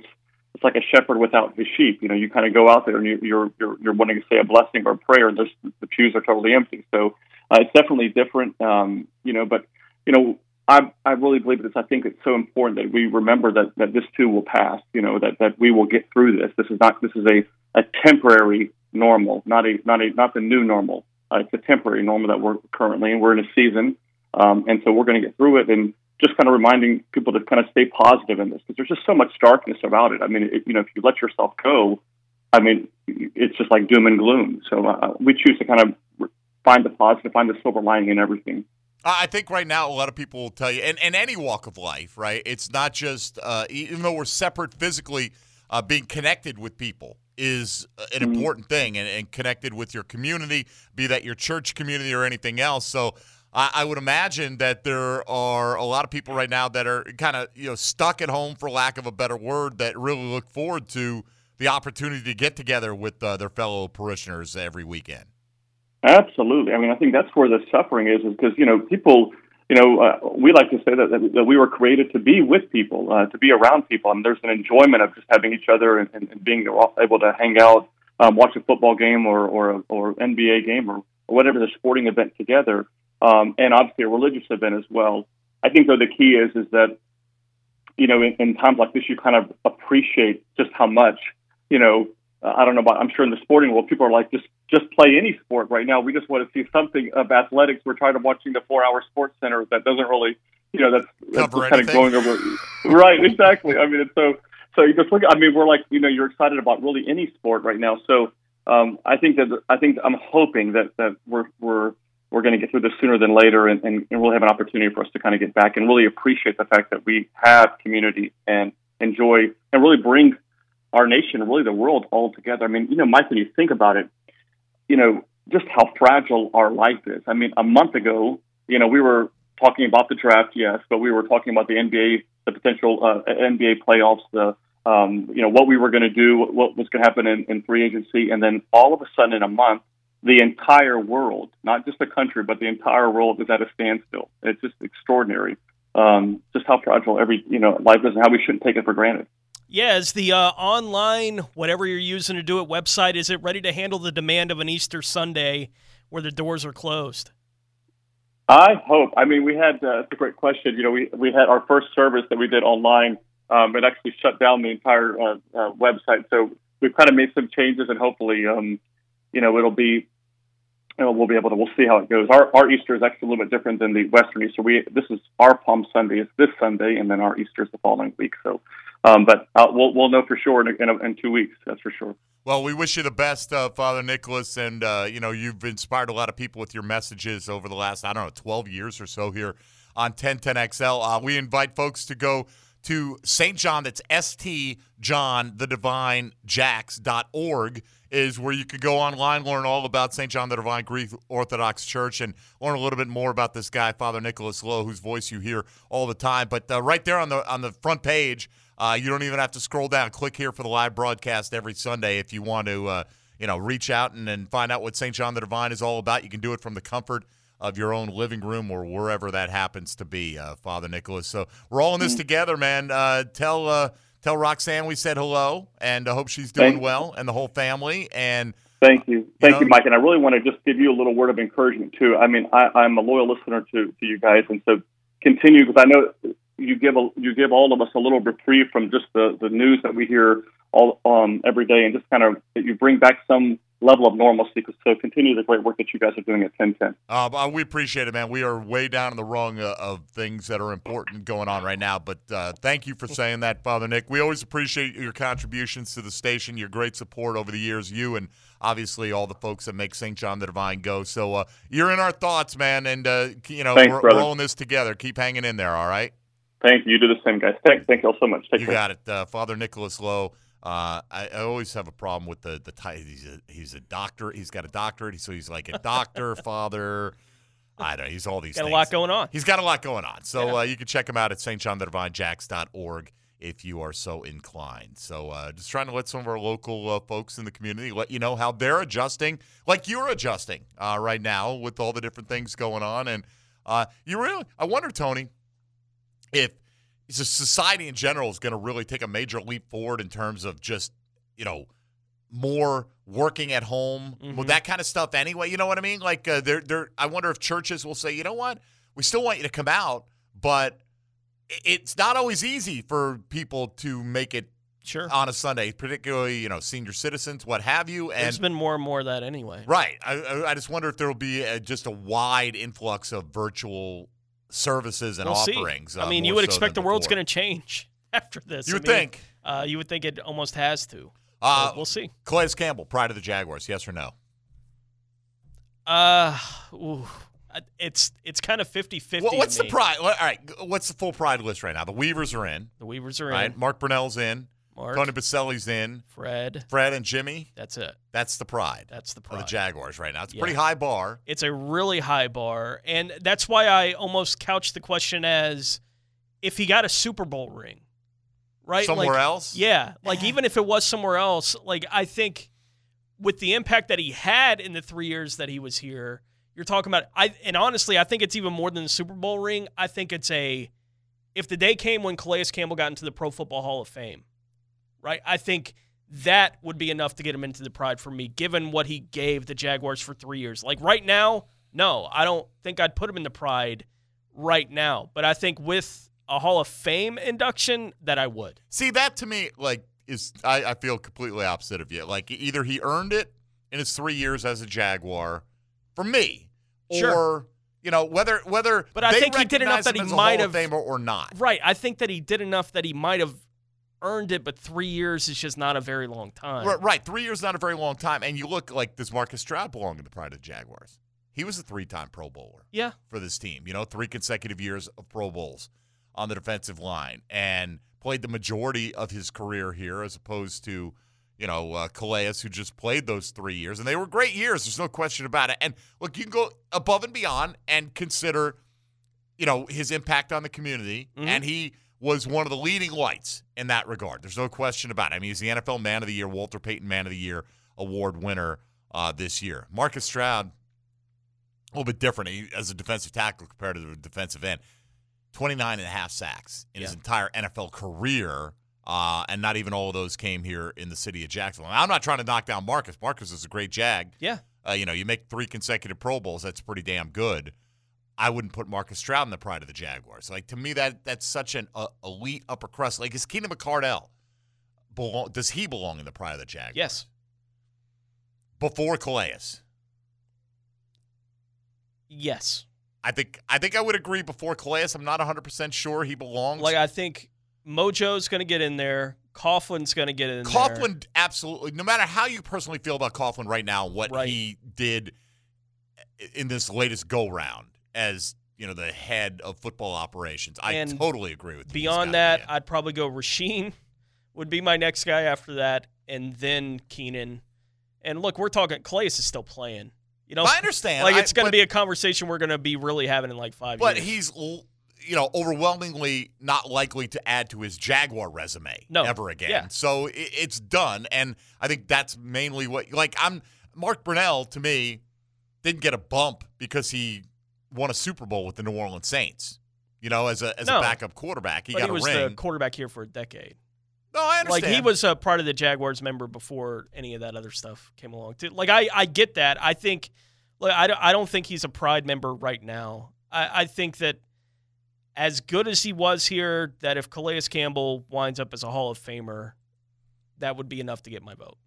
Speaker 7: it's like a shepherd without his sheep. You know, you kind of go out there and you, you're you're you're wanting to say a blessing or a prayer, and there's, the pews are totally empty. So uh, it's definitely different. Um, you know, but you know, I I really believe this. I think it's so important that we remember that that this too will pass. You know, that that we will get through this. This is not this is a a temporary normal, not a not a not the new normal. Uh, it's a temporary normal that we're currently in. We're in a season, um, and so we're going to get through it. And just kind of reminding people to kind of stay positive in this, because there's just so much darkness about it. I mean, it, you know, if you let yourself go, I mean, it's just like doom and gloom. So uh, we choose to kind of find the positive, find the silver lining in everything.
Speaker 4: I think right now a lot of people will tell you, and, and any walk of life, right? It's not just, uh, even though we're separate physically, uh, being connected with people is an mm-hmm. important thing, and, and connected with your community, be that your church community or anything else. So I, I would imagine that there are a lot of people right now that are kind of, you know, stuck at home, for lack of a better word, that really look forward to the opportunity to get together with uh, their fellow parishioners every weekend.
Speaker 7: Absolutely. I mean, I think that's where the suffering is, is because, you know, people, you know, uh, we like to say that, that, that we were created to be with people, uh, to be around people. And there's an enjoyment of just having each other and, and, and being able to hang out, um, watch a football game or, or, or N B A game or, or whatever the sporting event together. Um, and obviously a religious event as well. I think, though, the key is, is that, you know, in, in times like this, you kind of appreciate just how much, you know, uh, I don't know about, I'm sure in the sporting world, people are like, just, just play any sport right now. We just want to see something of athletics. We're tired of watching the four hour sports center that doesn't really, you know, that's, that's just kind of going over. Right. Exactly. I mean, it's so, so you just look, I mean, we're like, you know, you're excited about really any sport right now. So, um, I think that, I think I'm hoping that, that we're, we're, we're going to get through this sooner than later, and, and, and we'll have an opportunity for us to kind of get back and really appreciate the fact that we have community and enjoy and really bring our nation, really the world, all together. I mean, you know, Mike, when you think about it, you know, just how fragile our life is. I mean, a month ago, you know, we were talking about the draft, yes, but we were talking about the N B A, the potential uh, N B A playoffs, the um, you know, what we were going to do, what was going to happen in, in free agency, and then all of a sudden in a month, the entire world, not just the country, but the entire world is at a standstill. It's just extraordinary. Um, just how fragile every, you know, life is and how we shouldn't take it for granted.
Speaker 5: Yeah, is the uh, online, whatever you're using to do it, website, is it ready to handle the demand of an Easter Sunday where the doors are closed?
Speaker 7: I hope. I mean, we had, uh, that's a great question. You know, we, we had our first service that we did online. Um, it actually shut down the entire uh, uh, website. So we've kind of made some changes, and hopefully, um, you know, it'll be, you know, we'll be able to, we'll see how it goes. Our our Easter is actually a little bit different than the Western Easter. We, this is our Palm Sunday is this Sunday, and then our Easter is the following week. So, um, but uh, we'll we'll know for sure in, in, in two weeks. That's for sure.
Speaker 4: Well, we wish you the best, uh, Father Nicholas, and uh, you know, you've inspired a lot of people with your messages over the last, I don't know, twelve years or so here on ten ten X L. Uh, we invite folks to go to Saint John. That's S T John the Divine Jacks dot org is where you could go online, learn all about Saint John the Divine Greek Orthodox Church, and learn a little bit more about this guy, Father Nicholas Lowe, whose voice you hear all the time. But uh, right there on the on the front page, uh, you don't even have to scroll down. Click here for the live broadcast every Sunday if you want to, uh, you know, reach out and, and find out what Saint John the Divine is all about. You can do it from the comfort of your own living room or wherever that happens to be, uh, Father Nicholas. So we're all in this together, man. Uh, tell uh, tell Roxanne we said hello, and I hope she's doing
Speaker 7: Thank
Speaker 4: well, and the whole family. And
Speaker 7: Thank you. Thank
Speaker 4: know,
Speaker 7: you, Mike. And I really want to just give you a little word of encouragement, too. I mean, I, I'm a loyal listener to, to you guys, and so continue, because I know you give a, you give all of us a little reprieve from just the, the news that we hear all um, every day, and just kind of you bring back some level of normalcy. So continue the great work that you guys are doing at ten ten.
Speaker 4: Uh, we appreciate it, man. We are way down in the rung uh, of things that are important going on right now. But uh, thank you for saying that, Father Nick. We always appreciate your contributions to the station, your great support over the years, you and obviously all the folks that make Saint John the Divine go. So uh, you're in our thoughts, man, and uh, you know
Speaker 7: Thanks,
Speaker 4: we're,
Speaker 7: brother.
Speaker 4: we're all in this together. Keep hanging in there, all right?
Speaker 7: Thank you. You do the same, guys. Thank, thank you all so much. Take
Speaker 4: you
Speaker 7: care.
Speaker 4: got it, uh, Father Nicholas Lowe. Uh, I, I always have a problem with the the title. He's a, he's a doctor. He's got a doctorate, so he's like a doctor, father. I don't know. He's all these
Speaker 5: Got
Speaker 4: things.
Speaker 5: a lot going on.
Speaker 4: He's got a lot going on. So
Speaker 5: Yeah.
Speaker 4: uh, you can check him out at Saint John the Divine Jacks dot org if you are so inclined. So uh, just trying to let some of our local uh, folks in the community let you know how they're adjusting, like you're adjusting uh, right now with all the different things going on. And uh, you really, I wonder, Tony, if so society in general is going to really take a major leap forward in terms of just, you know, more working at home, mm-hmm. well, that kind of stuff anyway. You know what I mean? Like, uh, they're, they're, I wonder if churches will say, you know what, we still want you to come out, but it's not always easy for people to make it
Speaker 5: sure
Speaker 4: on a Sunday, particularly, you know, senior citizens, what have you. And
Speaker 5: there's been more and more of that anyway.
Speaker 4: Right. I, I just wonder if there will be a, just a wide influx of virtual services and
Speaker 5: we'll
Speaker 4: offerings.
Speaker 5: See. I mean, uh, you would so expect the world's going to change after this.
Speaker 4: You would
Speaker 5: I mean,
Speaker 4: think.
Speaker 5: Uh, you would think it almost has to.
Speaker 4: Uh,
Speaker 5: we'll see.
Speaker 4: Calais Campbell, pride of the Jaguars, yes or no?
Speaker 5: Uh, ooh, it's it's kind of fifty-fifty.
Speaker 4: Well, what's
Speaker 5: to
Speaker 4: the
Speaker 5: me.
Speaker 4: pride? All right, what's the full pride list right now? The Weavers are in.
Speaker 5: The Weavers are
Speaker 4: right?
Speaker 5: in.
Speaker 4: Mark Brunell's in.
Speaker 5: Mark.
Speaker 4: Tony Baselli's in.
Speaker 5: Fred.
Speaker 4: Fred and Jimmy.
Speaker 5: That's it.
Speaker 4: That's the pride.
Speaker 5: That's the pride
Speaker 4: of the Jaguars right now. It's a
Speaker 5: yeah.
Speaker 4: pretty high bar.
Speaker 5: It's a really high bar, and that's why I almost couched the question as if he got a Super Bowl ring. Right?
Speaker 4: Somewhere
Speaker 5: like,
Speaker 4: else?
Speaker 5: Yeah. Like, even if it was somewhere else, like, I think with the impact that he had in the three years that he was here, you're talking about, I and honestly, I think it's even more than the Super Bowl ring. I think it's a, if the day came when Calais Campbell got into the Pro Football Hall of Fame, right, I think that would be enough to get him into the pride for me, given what he gave the Jaguars for three years. Like, right now, no, I don't think I'd put him in the pride right now. But I think with a Hall of Fame induction, that I would.
Speaker 4: See, that to me, like, is I, I feel completely opposite of you. Like, either he earned it in his three years as a Jaguar, for me,
Speaker 5: sure.
Speaker 4: or you know whether whether.
Speaker 5: But I
Speaker 4: they
Speaker 5: think he did enough that he might have
Speaker 4: Famer or not.
Speaker 5: Right. I think that he did enough that he might have earned it, but three years is just not a very long time.
Speaker 4: Right. right. Three years is not a very long time, and you look like does Marcus Stroud belong in the pride of the Jaguars? He was a three-time Pro Bowler.
Speaker 5: Yeah.
Speaker 4: For this team, you know, three consecutive years of Pro Bowls on the defensive line, and played the majority of his career here as opposed to, you know, uh, Calais, who just played those three years. And they were great years. There's no question about it. And, look, you can go above and beyond and consider, you know, his impact on the community. Mm-hmm. And he was one of the leading lights in that regard. There's no question about it. I mean, he's the N F L Man of the Year, Walter Payton Man of the Year award winner uh, this year. Marcus Stroud, a little bit different he, as a defensive tackle compared to the defensive end. twenty-nine and a half sacks in yeah. his entire N F L career, uh, and not even all of those came here in the city of Jacksonville. Now, I'm not trying to knock down Marcus. Marcus is a great Jag.
Speaker 5: Yeah.
Speaker 4: Uh, you know, you make three consecutive Pro Bowls, that's pretty damn good. I wouldn't put Marcus Stroud in the pride of the Jaguars. Like, to me, that that's such an uh, elite upper crust. Like, is Keenan McCardell, belong, does he belong in the pride of the Jaguars?
Speaker 5: Yes.
Speaker 4: Before Calais?
Speaker 5: Yes.
Speaker 4: I think I think I would agree before Calais. I'm not one hundred percent sure he belongs.
Speaker 5: Like, I think Mojo's going to get in there. Coughlin's going to get in
Speaker 4: Coughlin,
Speaker 5: there.
Speaker 4: Coughlin, absolutely. No matter how you personally feel about Coughlin right now, what
Speaker 5: right.
Speaker 4: he did in this latest go-round as, you know, the head of football operations, I
Speaker 5: and
Speaker 4: totally agree with you.
Speaker 5: Beyond that, I'd probably go Rasheen would be my next guy after that, and then Keenan. And, look, we're talking – Calais is still playing. You know,
Speaker 4: I understand.
Speaker 5: Like, it's going to
Speaker 4: but,
Speaker 5: be a conversation we're going to be really having in like five
Speaker 4: but
Speaker 5: years.
Speaker 4: But he's, you know, overwhelmingly not likely to add to his Jaguar resume
Speaker 5: no.
Speaker 4: ever again.
Speaker 5: Yeah.
Speaker 4: So it, it's done, and I think that's mainly what – like, I'm – Mark Brunell, to me, didn't get a bump because he won a Super Bowl with the New Orleans Saints, you know, as a as
Speaker 5: no.
Speaker 4: a backup quarterback. He
Speaker 5: but
Speaker 4: got
Speaker 5: he
Speaker 4: a
Speaker 5: was
Speaker 4: ring.
Speaker 5: the quarterback here for a decade.
Speaker 4: No, I understand.
Speaker 5: Like, he was a part of the Jaguars member before any of that other stuff came along, too. Like, I, I get that. I think – Look, I don't, I don't think he's a pride member right now. I, I think that as good as he was here, that if Calais Campbell winds up as a Hall of Famer, that would be enough to get my vote.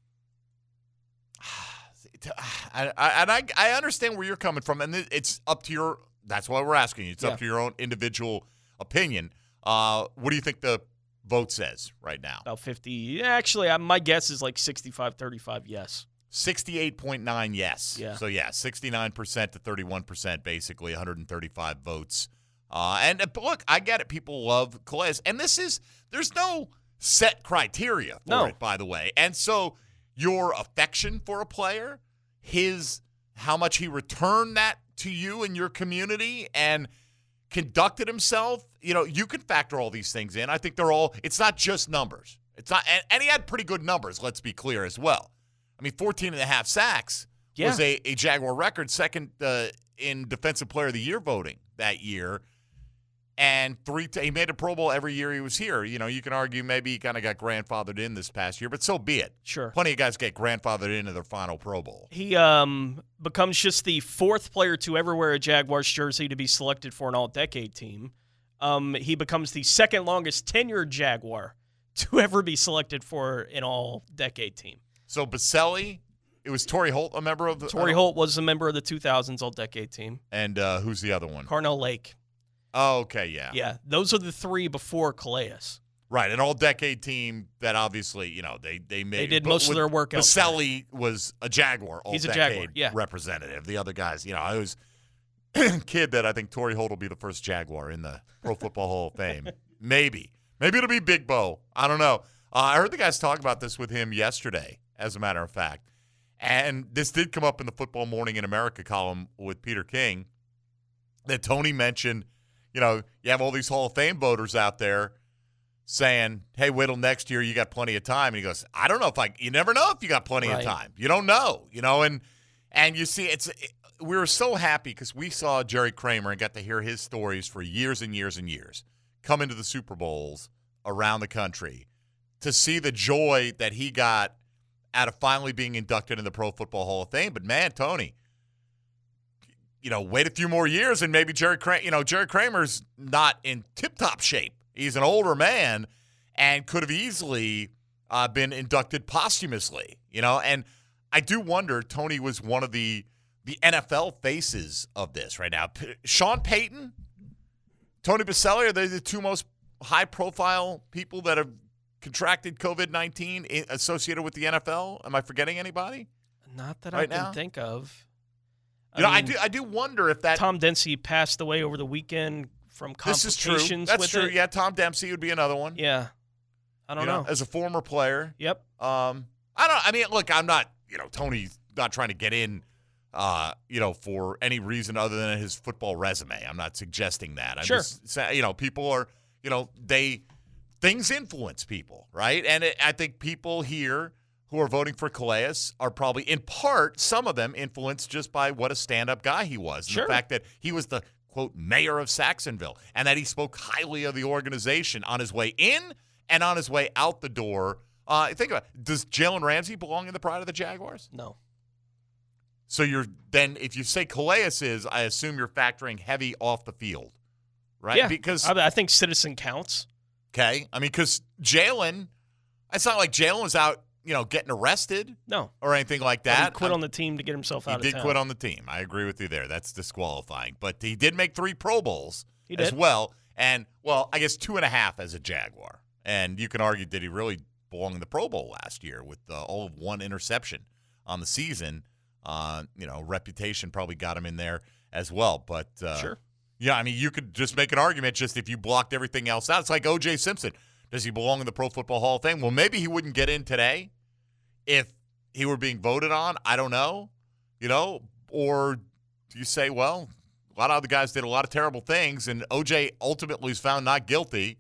Speaker 4: I, I, and I, I understand where you're coming from, and it's up to your – that's why we're asking you. It's
Speaker 5: yeah.
Speaker 4: up to your own individual opinion. Uh, what do you think the vote says right now?
Speaker 5: About fifty. Actually, my guess is like sixty-five thirty-five yes.
Speaker 4: sixty-eight point nine yes.
Speaker 5: Yeah.
Speaker 4: So, yeah, sixty-nine percent to thirty-one percent, basically, one hundred thirty-five votes. Uh, and, uh, look, I get it. People love Calais. And this is – there's no set criteria for
Speaker 5: no.
Speaker 4: it, by the way. And so your affection for a player, his – how much he returned that to you and your community and conducted himself, you know, you can factor all these things in. I think they're all – it's not just numbers. It's not and, – and he had pretty good numbers, let's be clear, as well. I mean, fourteen and a half sacks
Speaker 5: yeah.
Speaker 4: was a, a Jaguar record, second uh, in Defensive Player of the Year voting that year. And three, t- he made a Pro Bowl every year he was here. You know, you can argue maybe he kind of got grandfathered in this past year, but so be it.
Speaker 5: Sure.
Speaker 4: Plenty of guys get grandfathered into their final Pro Bowl.
Speaker 5: He um, becomes just the fourth player to ever wear a Jaguars jersey to be selected for an all-decade team. Um, he becomes the second longest tenured Jaguar to ever be selected for an all-decade team.
Speaker 4: So Baselli, it was Torrey Holt, a member of the
Speaker 5: Torrey
Speaker 4: uh,
Speaker 5: Holt was a member of the two thousands all-decade team.
Speaker 4: And uh, who's the other one?
Speaker 5: Carnell Lake.
Speaker 4: Oh, okay, yeah.
Speaker 5: Yeah, those are the three before Calais.
Speaker 4: Right, an all-decade team that obviously, you know, they they made.
Speaker 5: They did
Speaker 4: but
Speaker 5: most of
Speaker 4: with-
Speaker 5: their work out
Speaker 4: Baselli was a Jaguar
Speaker 5: He's a
Speaker 4: all-decade
Speaker 5: Jaguar, yeah.
Speaker 4: representative. The other guys, you know, I was kid that I think Torrey Holt will be the first Jaguar in the Pro Football Hall of Fame. Maybe. Maybe it'll be Big Bo. I don't know. Uh, I heard the guys talk about this with him yesterday, as a matter of fact. And this did come up in the Football Morning in America column with Peter King, that Tony mentioned, you know, you have all these Hall of Fame voters out there saying, hey, wait till next year, you got plenty of time. And he goes, I don't know if I – you never know if you got plenty
Speaker 5: Right.
Speaker 4: of time. You don't know, you know. And and you see, it's it, we were so happy because we saw Jerry Kramer and got to hear his stories for years and years and years, come into the Super Bowls around the country, to see the joy that he got out of finally being inducted in the Pro Football Hall of Fame. But, man, Tony – you know, wait a few more years and maybe Jerry Kramer, you know, Jerry Kramer's not in tip-top shape. He's an older man and could have easily uh, been inducted posthumously, you know. And I do wonder, Tony was one of the the N F L faces of this right now. P- Sean Payton, Tony Baselli, are they the two most high-profile people that have contracted COVID nineteen associated with the N F L? Am I forgetting anybody?
Speaker 5: Not that I
Speaker 4: Right
Speaker 5: can
Speaker 4: now?
Speaker 5: think of.
Speaker 4: You know, I
Speaker 5: mean,
Speaker 4: do I do wonder if that
Speaker 5: Tom Dempsey passed away over the weekend from
Speaker 4: This is
Speaker 5: complications
Speaker 4: true. That's
Speaker 5: with
Speaker 4: true.
Speaker 5: it.
Speaker 4: Yeah, Tom Dempsey would be another one.
Speaker 5: Yeah. I don't
Speaker 4: you know,
Speaker 5: know.
Speaker 4: as a former player.
Speaker 5: Yep.
Speaker 4: Um, I don't. I mean, look, I'm not. You know, Tony's not trying to get in. Uh, you know, for any reason other than his football resume. I'm not suggesting that. I'm
Speaker 5: Sure.
Speaker 4: just saying, you know, people are. You know, they things influence people, right? And it, I think people here who are voting for Calais are probably, in part, some of them influenced just by what a stand-up guy he was. And
Speaker 5: Sure.
Speaker 4: the fact that he was the, quote, mayor of Saxonville, and that he spoke highly of the organization on his way in and on his way out the door. Uh, think about it. Does Jalen Ramsey belong in the pride of the Jaguars?
Speaker 5: No.
Speaker 4: So you're then, if you say Calais is, I assume you're factoring heavy off the field, right?
Speaker 5: Yeah.
Speaker 4: Because,
Speaker 5: I, I think Citizen counts.
Speaker 4: okay, I mean, because Jalen, it's not like Jalen was out, you know, getting arrested
Speaker 5: No.
Speaker 4: or anything like
Speaker 5: He
Speaker 4: that.
Speaker 5: quit
Speaker 4: Um,
Speaker 5: on the team to get himself
Speaker 4: He
Speaker 5: out of
Speaker 4: did
Speaker 5: town.
Speaker 4: quit on the team. I agree with you there. That's disqualifying. But he did make three Pro Bowls
Speaker 5: He
Speaker 4: as
Speaker 5: did.
Speaker 4: well. And, well, I guess two and a half as a Jaguar. And you can argue, did he really belong in the Pro Bowl last year with uh, all of one interception on the season? Uh, you know, reputation probably got him in there as well. But, uh,
Speaker 5: Sure.
Speaker 4: yeah, I mean, you could just make an argument just if you blocked everything else out. It's like O J Simpson. Does he belong in the Pro Football Hall of Fame? Well, maybe he wouldn't get in today if he were being voted on. I don't know, you know, or do you say, well, a lot of other guys did a lot of terrible things, and O J ultimately was found not guilty,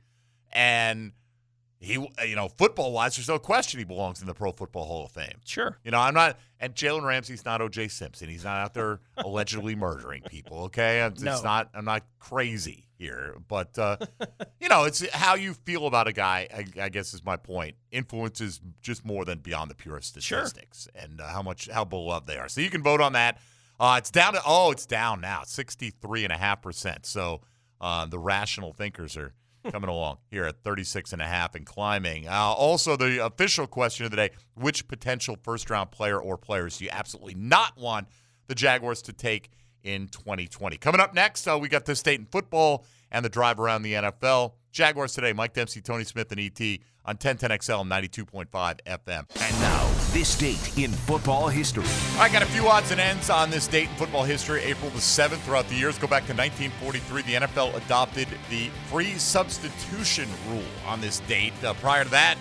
Speaker 4: and he, you know, football-wise, there's no question he belongs in the Pro Football Hall of Fame.
Speaker 5: Sure.
Speaker 4: You know, I'm not, and Jalen Ramsey's not O J Simpson. He's not out there allegedly murdering people. Okay, it's
Speaker 5: No.
Speaker 4: not. I'm not crazy here, but uh, you know, it's how you feel about a guy. I, I guess is my point. Influences just more than beyond the pure statistics and uh, how much how beloved they are. So you can vote on that. Uh, it's down to oh, it's down now, sixty-three and a half percent. So uh, the rational thinkers are coming along here at thirty-six and a half and climbing. Uh, also, the official question of the day, which potential first-round player or players do you absolutely not want the Jaguars to take in twenty twenty? Coming up next, uh, we got This State in Football and the drive around the N F L. Jaguars Today, Mike Dempsey, Tony Smith, and E T on ten ten X L ninety-two point five F M.
Speaker 3: And now, this date in football history.
Speaker 4: I got a few odds and ends on this date in football history. April the seventh. Throughout the years, go back to nineteen forty-three. The N F L adopted the free substitution rule on this date. Uh, prior to that,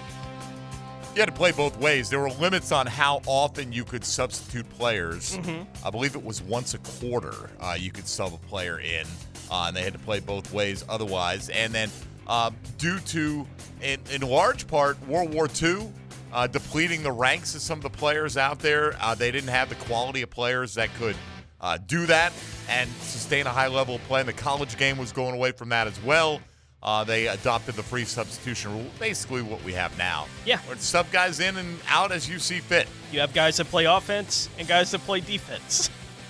Speaker 4: you had to play both ways. There were limits on how often you could substitute players. I believe it was once a quarter uh, you could sub a player in, uh, and they had to play both ways otherwise. And then um, due to, in, in large part, World War Two, uh, depleting the ranks of some of the players out there, uh, they didn't have the quality of players that could uh, do that and sustain a high level of play. And the college game was going away from that as well. Uh, they adopted the free substitution rule, basically what we have now.
Speaker 5: Yeah.
Speaker 4: Where sub guys in and out as you see fit.
Speaker 5: You have guys that play offense and guys that play defense.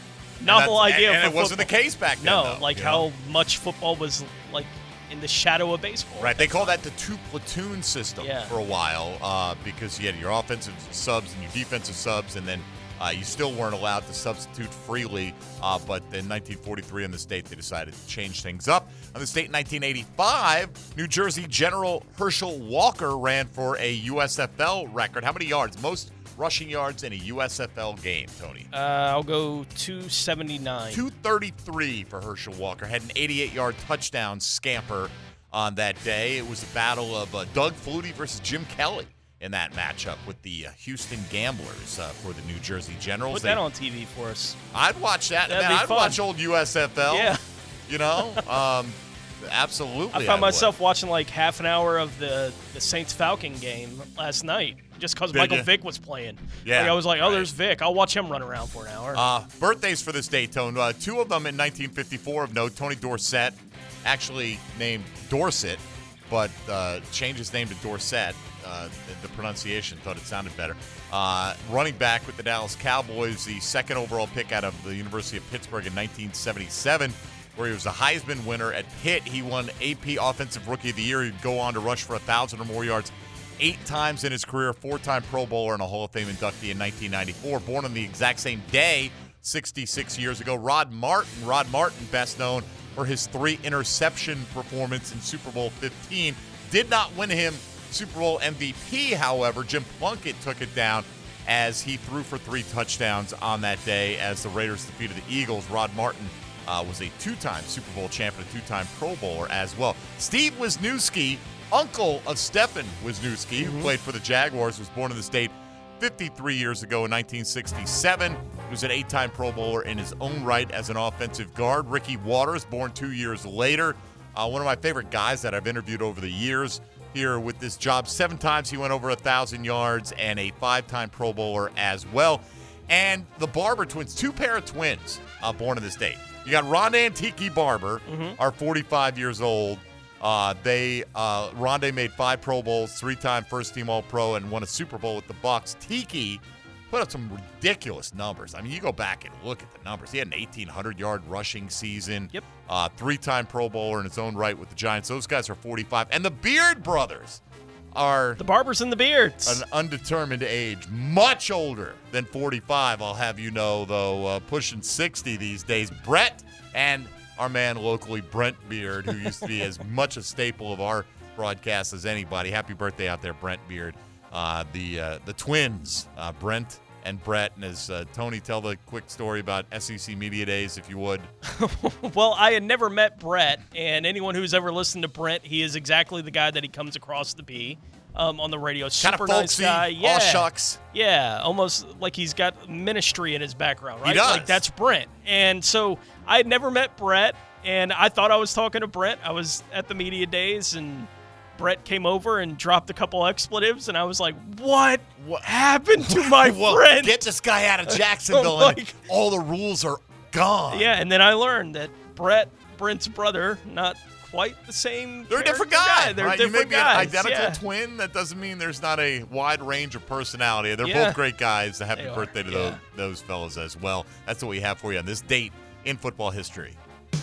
Speaker 5: Novel idea
Speaker 4: and, and
Speaker 5: for
Speaker 4: it wasn't
Speaker 5: football.
Speaker 4: the case back then,
Speaker 5: No,
Speaker 4: though,
Speaker 5: like
Speaker 4: you
Speaker 5: how
Speaker 4: know?
Speaker 5: much football was like in the shadow of baseball.
Speaker 4: Right, they call that the two platoon system
Speaker 5: Yeah.
Speaker 4: for a while uh, because you had your offensive subs and your defensive subs, and then uh, you still weren't allowed to substitute freely. Uh, but in nineteen forty-three in the state, they decided to change things up. On the state in nineteen eighty-five, New Jersey General Herschel Walker ran for a U S F L record. How many yards? Most rushing yards in a U S F L game, Tony.
Speaker 5: Uh, I'll go two seventy-nine.
Speaker 4: two thirty-three for Herschel Walker. Had an eighty-eight-yard touchdown scamper on that day. It was a battle of uh, Doug Flutie versus Jim Kelly in that matchup with the uh, Houston Gamblers uh, for the New Jersey Generals.
Speaker 5: Put
Speaker 4: They-
Speaker 5: that on T V for us.
Speaker 4: I'd watch that.
Speaker 5: That'd
Speaker 4: Man,
Speaker 5: be
Speaker 4: I'd
Speaker 5: fun.
Speaker 4: watch old U S F L.
Speaker 5: Yeah.
Speaker 4: You know? Um, absolutely.
Speaker 5: I found
Speaker 4: would.
Speaker 5: myself watching like half an hour of the, the Saints-Falcon game last night just because
Speaker 4: Did
Speaker 5: Michael
Speaker 4: ya?
Speaker 5: Vick was playing.
Speaker 4: Yeah,
Speaker 5: Like, I was like, oh,
Speaker 4: right.
Speaker 5: there's Vick. I'll watch him run around for an hour.
Speaker 4: Uh, birthdays for this day, Tone. Uh, two of them in nineteen fifty-four of note. Tony Dorsett, actually named Dorset, but uh, changed his name to Dorsett. Uh, the, the pronunciation, thought it sounded better. Uh, running back with the Dallas Cowboys, the second overall pick out of the University of Pittsburgh in nineteen seventy-seven, where he was a Heisman winner at Pitt. He won A P Offensive Rookie of the Year. He'd go on to rush for one thousand or more yards eight times in his career, four-time Pro Bowler and a Hall of Fame inductee in nineteen ninety-four. Born on the exact same day, sixty-six years ago. Rod Martin. Rod Martin, best known for his three interception performance in Super Bowl fifteen. Did not win him Super Bowl M V P, however. Jim Plunkett took it down as he threw for three touchdowns on that day as the Raiders defeated the Eagles. Rod Martin uh, was a two-time Super Bowl champion, a two-time Pro Bowler as well. Steve Wisniewski, uncle of Stefan Wisniewski, who played for the Jaguars, was born in the state fifty-three years ago in nineteen sixty-seven. He was an eight-time Pro Bowler in his own right as an offensive guard. Ricky Waters, born two years later. Uh, one of my favorite guys that I've interviewed over the years here with this job. Seven times he went over one thousand yards and a five-time Pro Bowler as well. And the Barber twins, two pair of twins uh, born in this state. You got Rondé and Tiki Barber, are forty-five years old. Uh, they uh, Rondé made five Pro Bowls, three-time first-team All-Pro, and won a Super Bowl with the Bucs. Tiki put up some ridiculous numbers. I mean, you go back and look at the numbers. He had an eighteen hundred yard rushing season.
Speaker 5: Yep.
Speaker 4: Uh, three-time Pro Bowler in his own right with the Giants. Those guys are forty-five. And the Beard brothers are
Speaker 5: The Barbers and the Beards.
Speaker 4: an undetermined age, much older than forty-five, I'll have you know, though, uh, pushing sixty these days. Brett and our man locally, Brent Beard, who used to be as much a staple of our broadcast as anybody. Happy birthday out there, Brent Beard. Uh, the uh, the twins, uh, Brent and Brett. And as uh, Tony, tell the quick story about S E C Media Days, if you would.
Speaker 5: Well, I had never met Brett, and anyone who's ever listened to Brent, he is exactly the guy that he comes across to be um, on the radio.
Speaker 4: Kind
Speaker 5: Super
Speaker 4: of
Speaker 5: nice
Speaker 4: folksy,
Speaker 5: guy. Yeah.
Speaker 4: all shucks.
Speaker 5: Yeah, almost like he's got ministry in his background, right?
Speaker 4: He does.
Speaker 5: Like that's Brent. And so I had never met Brett, and I thought I was talking to Brett. I was at the media days, and Brett came over and dropped a couple expletives, and I was like, what, what happened to my
Speaker 4: Well,
Speaker 5: friend?
Speaker 4: get this guy out of Jacksonville,
Speaker 5: Like-
Speaker 4: and all the rules are gone.
Speaker 5: Yeah, and then I learned that Brett, Brent's brother, not quite the same.
Speaker 4: They're a different
Speaker 5: character
Speaker 4: guy.
Speaker 5: guy. They're
Speaker 4: right?
Speaker 5: different
Speaker 4: you may
Speaker 5: guys.
Speaker 4: be an identical
Speaker 5: yeah.
Speaker 4: twin. That doesn't mean there's not a wide range of personality. They're
Speaker 5: Yeah.
Speaker 4: both great guys. Happy
Speaker 5: They are,
Speaker 4: birthday to
Speaker 5: yeah.
Speaker 4: those, those fellas as well. That's what we have for you on this date in football history.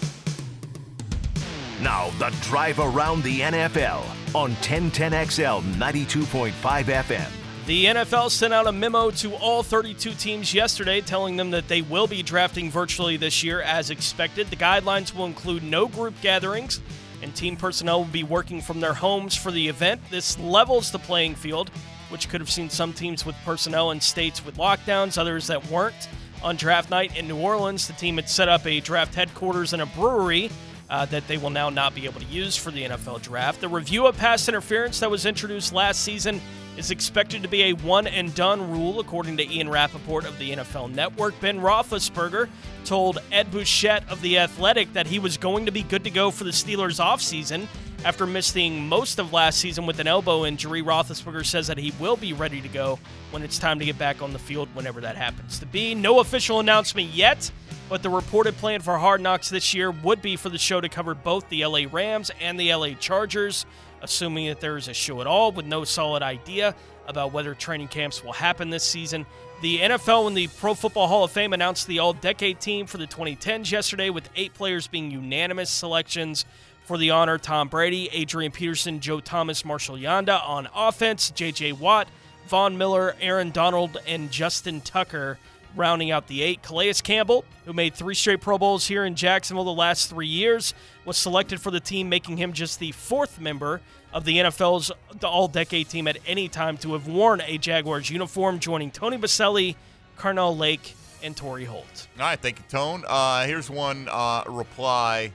Speaker 3: Now, the drive around the N F L on ten ten X L ninety-two point five F M.
Speaker 5: The N F L sent out a memo to all thirty-two teams yesterday telling them that they will be drafting virtually this year as expected. The guidelines will include no group gatherings, and team personnel will be working from their homes for the event. This levels the playing field, which could have seen some teams with personnel in states with lockdowns, others that weren't. On draft night in New Orleans, the team had set up a draft headquarters in a brewery Uh, that they will now not be able to use for the N F L draft. The review of pass interference that was introduced last season is expected to be a one-and-done rule, according to Ian Rappaport of the N F L Network. Ben Roethlisberger told Ed Bouchette of The Athletic that he was going to be good to go for the Steelers' offseason After missing most of last season with an elbow injury, Roethlisberger says that he will be ready to go when it's time to get back on the field whenever that happens to be. No official announcement yet, but the reported plan for Hard Knocks this year would be for the show to cover both the L A Rams and the L A Chargers, assuming that there is a show at all, with no solid idea about whether training camps will happen this season. The N F L and the Pro Football Hall of Fame announced the All-Decade team for the twenty tens yesterday, with eight players being unanimous selections for the honor. Tom Brady, Adrian Peterson, Joe Thomas, Marshall Yanda on offense, J J Watt, Von Miller, Aaron Donald, and Justin Tucker rounding out the eight. Calais Campbell, who made three straight Pro Bowls here in Jacksonville the last three years, was selected for the team, making him just the fourth member of the N F L's All-Decade team at any time to have worn a Jaguars uniform, joining Tony Baselli, Carnell Lake, and Torrey Holt.
Speaker 4: All right, thank you, Tone. Uh, here's one uh, reply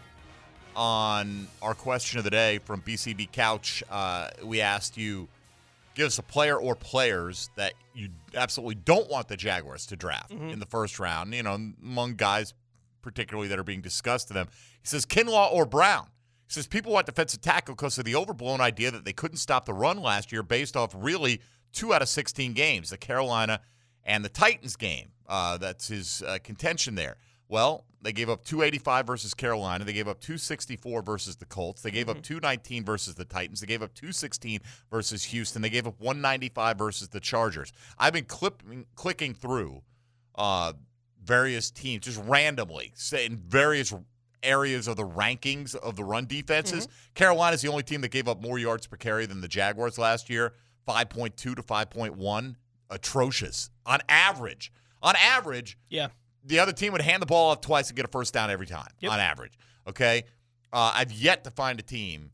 Speaker 4: on our question of the day from B C B Couch. Uh, we asked you, give us a player or players that you absolutely don't want the Jaguars to draft mm-hmm. in the first round, you know, among guys particularly that are being discussed to them. He says Kinlaw or Brown. He says people want defensive tackle because of the overblown idea that they couldn't stop the run last year based off really two out of sixteen games, the Carolina and the Titans game. Uh, that's his uh, contention there. Well, they gave up two eighty-five versus Carolina. They gave up two sixty-four versus the Colts. They gave mm-hmm. up two nineteen versus the Titans. They gave up two sixteen versus Houston. They gave up one ninety-five versus the Chargers. I've been clipping, clicking through uh, various teams just randomly in various areas of the rankings of the run defenses. Mm-hmm. Carolina's the only team that gave up more yards per carry than the Jaguars last year, five point two to five point one. Atrocious. On average. On average,
Speaker 5: yeah.
Speaker 4: the other team would hand the ball off twice and get a first down every time, yep. on average. Okay? Uh, I've yet to find a team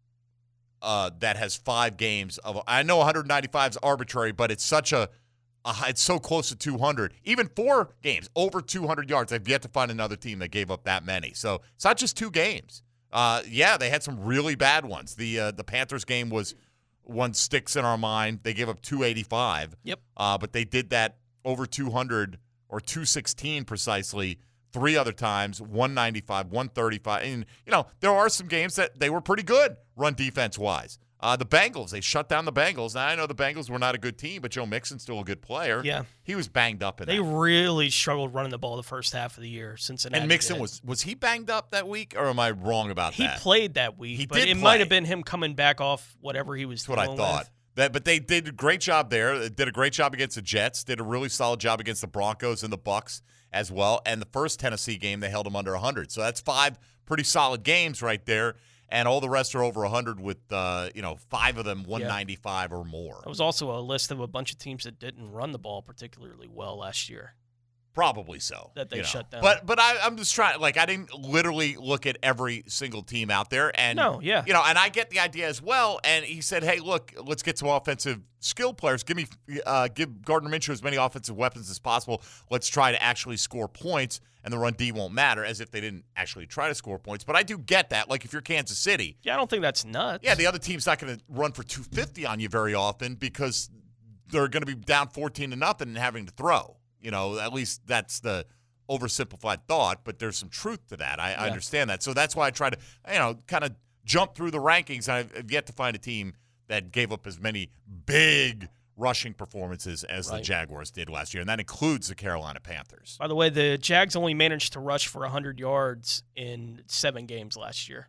Speaker 4: uh, that has five games of – I know one ninety-five is arbitrary, but it's such a, a – it's so close to two hundred. Even four games, over two hundred yards. I've yet to find another team that gave up that many. So it's not just two games. Uh, yeah, they had some really bad ones. The uh, the Panthers game was one sticks in our mind. They gave up two eighty-five.
Speaker 5: Yep.
Speaker 4: Uh, but they did that over two hundred or two sixteen precisely three other times, one ninety-five, one thirty-five. And, you know, there are some games that they were pretty good run defense-wise. Uh, the Bengals, they shut down the Bengals. Now, I know the Bengals were not a good team, but Joe Mixon's still a good player.
Speaker 5: Yeah.
Speaker 4: He was banged up in
Speaker 5: they
Speaker 4: that.
Speaker 5: They really struggled running the ball the first half of the year. Cincinnati
Speaker 4: And Mixon,
Speaker 5: did.
Speaker 4: was was he banged up that week, or am I wrong about
Speaker 5: he
Speaker 4: that?
Speaker 5: He played that week,
Speaker 4: he
Speaker 5: but
Speaker 4: did
Speaker 5: it
Speaker 4: play.
Speaker 5: might have been him coming back off whatever he was
Speaker 4: That's
Speaker 5: dealing
Speaker 4: what I thought.
Speaker 5: with.
Speaker 4: That, but they did a great job there. They did a great job against the Jets. Did a really solid job against the Broncos and the Bucs as well. And the first Tennessee game, they held them under one hundred. So that's five pretty solid games right there. And all the rest are over one hundred with, uh, you know, five of them one ninety-five yeah. or more.
Speaker 5: There was also a list of a bunch of teams that didn't run the ball particularly well last year.
Speaker 4: Probably so.
Speaker 5: That they
Speaker 4: you know.
Speaker 5: shut down.
Speaker 4: But but I, I'm just trying, like, I didn't literally look at every single team out there. And,
Speaker 5: no, yeah.
Speaker 4: You know, and I get the idea as well. And he said, hey, look, let's get some offensive skill players. Give me, uh, give Gardner Minshew as many offensive weapons as possible. Let's try to actually score points, and the run D won't matter, as if they didn't actually try to score points. But I do get that. Like, if you're Kansas City.
Speaker 5: Yeah, I don't think that's nuts.
Speaker 4: Yeah, the other team's not going to run for two fifty on you very often because they're going to be down fourteen to nothing and having to throw. You know, at least that's the oversimplified thought, but there's some truth to that. I, yeah. I understand that. So that's why I try to, you know, kind of jump through the rankings. I've yet to find a team that gave up as many big rushing performances as right. the Jaguars did last year, and that includes the Carolina Panthers.
Speaker 5: By the way, the Jags only managed to rush for one hundred yards in seven games last year.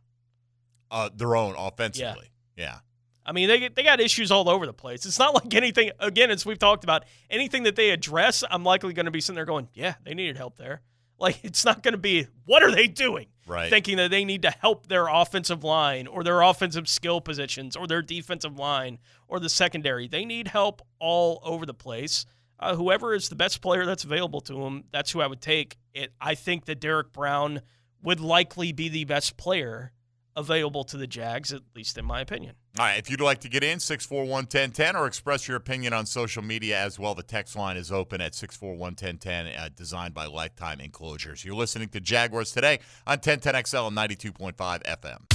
Speaker 4: Uh, their own offensively. Yeah. yeah.
Speaker 5: I mean, they they got issues all over the place. It's not like anything, again, as we've talked about, anything that they address, I'm likely going to be sitting there going, yeah, they needed help there. Like, it's not going to be, what are they doing?
Speaker 4: Right.
Speaker 5: Thinking that they need to help their offensive line or their offensive skill positions or their defensive line or the secondary. They need help all over the place. Uh, whoever is the best player that's available to them, that's who I would take. It. I think that Derek Brown would likely be the best player available to the Jags, at least in my opinion.
Speaker 4: All right, if you'd like to get in, six four one, one zero one zero or express your opinion on social media as well, the text line is open at six four one, one zero one zero, uh, designed by Lifetime Enclosures. You're listening to Jaguars Today on ten ten X L and ninety-two point five F M.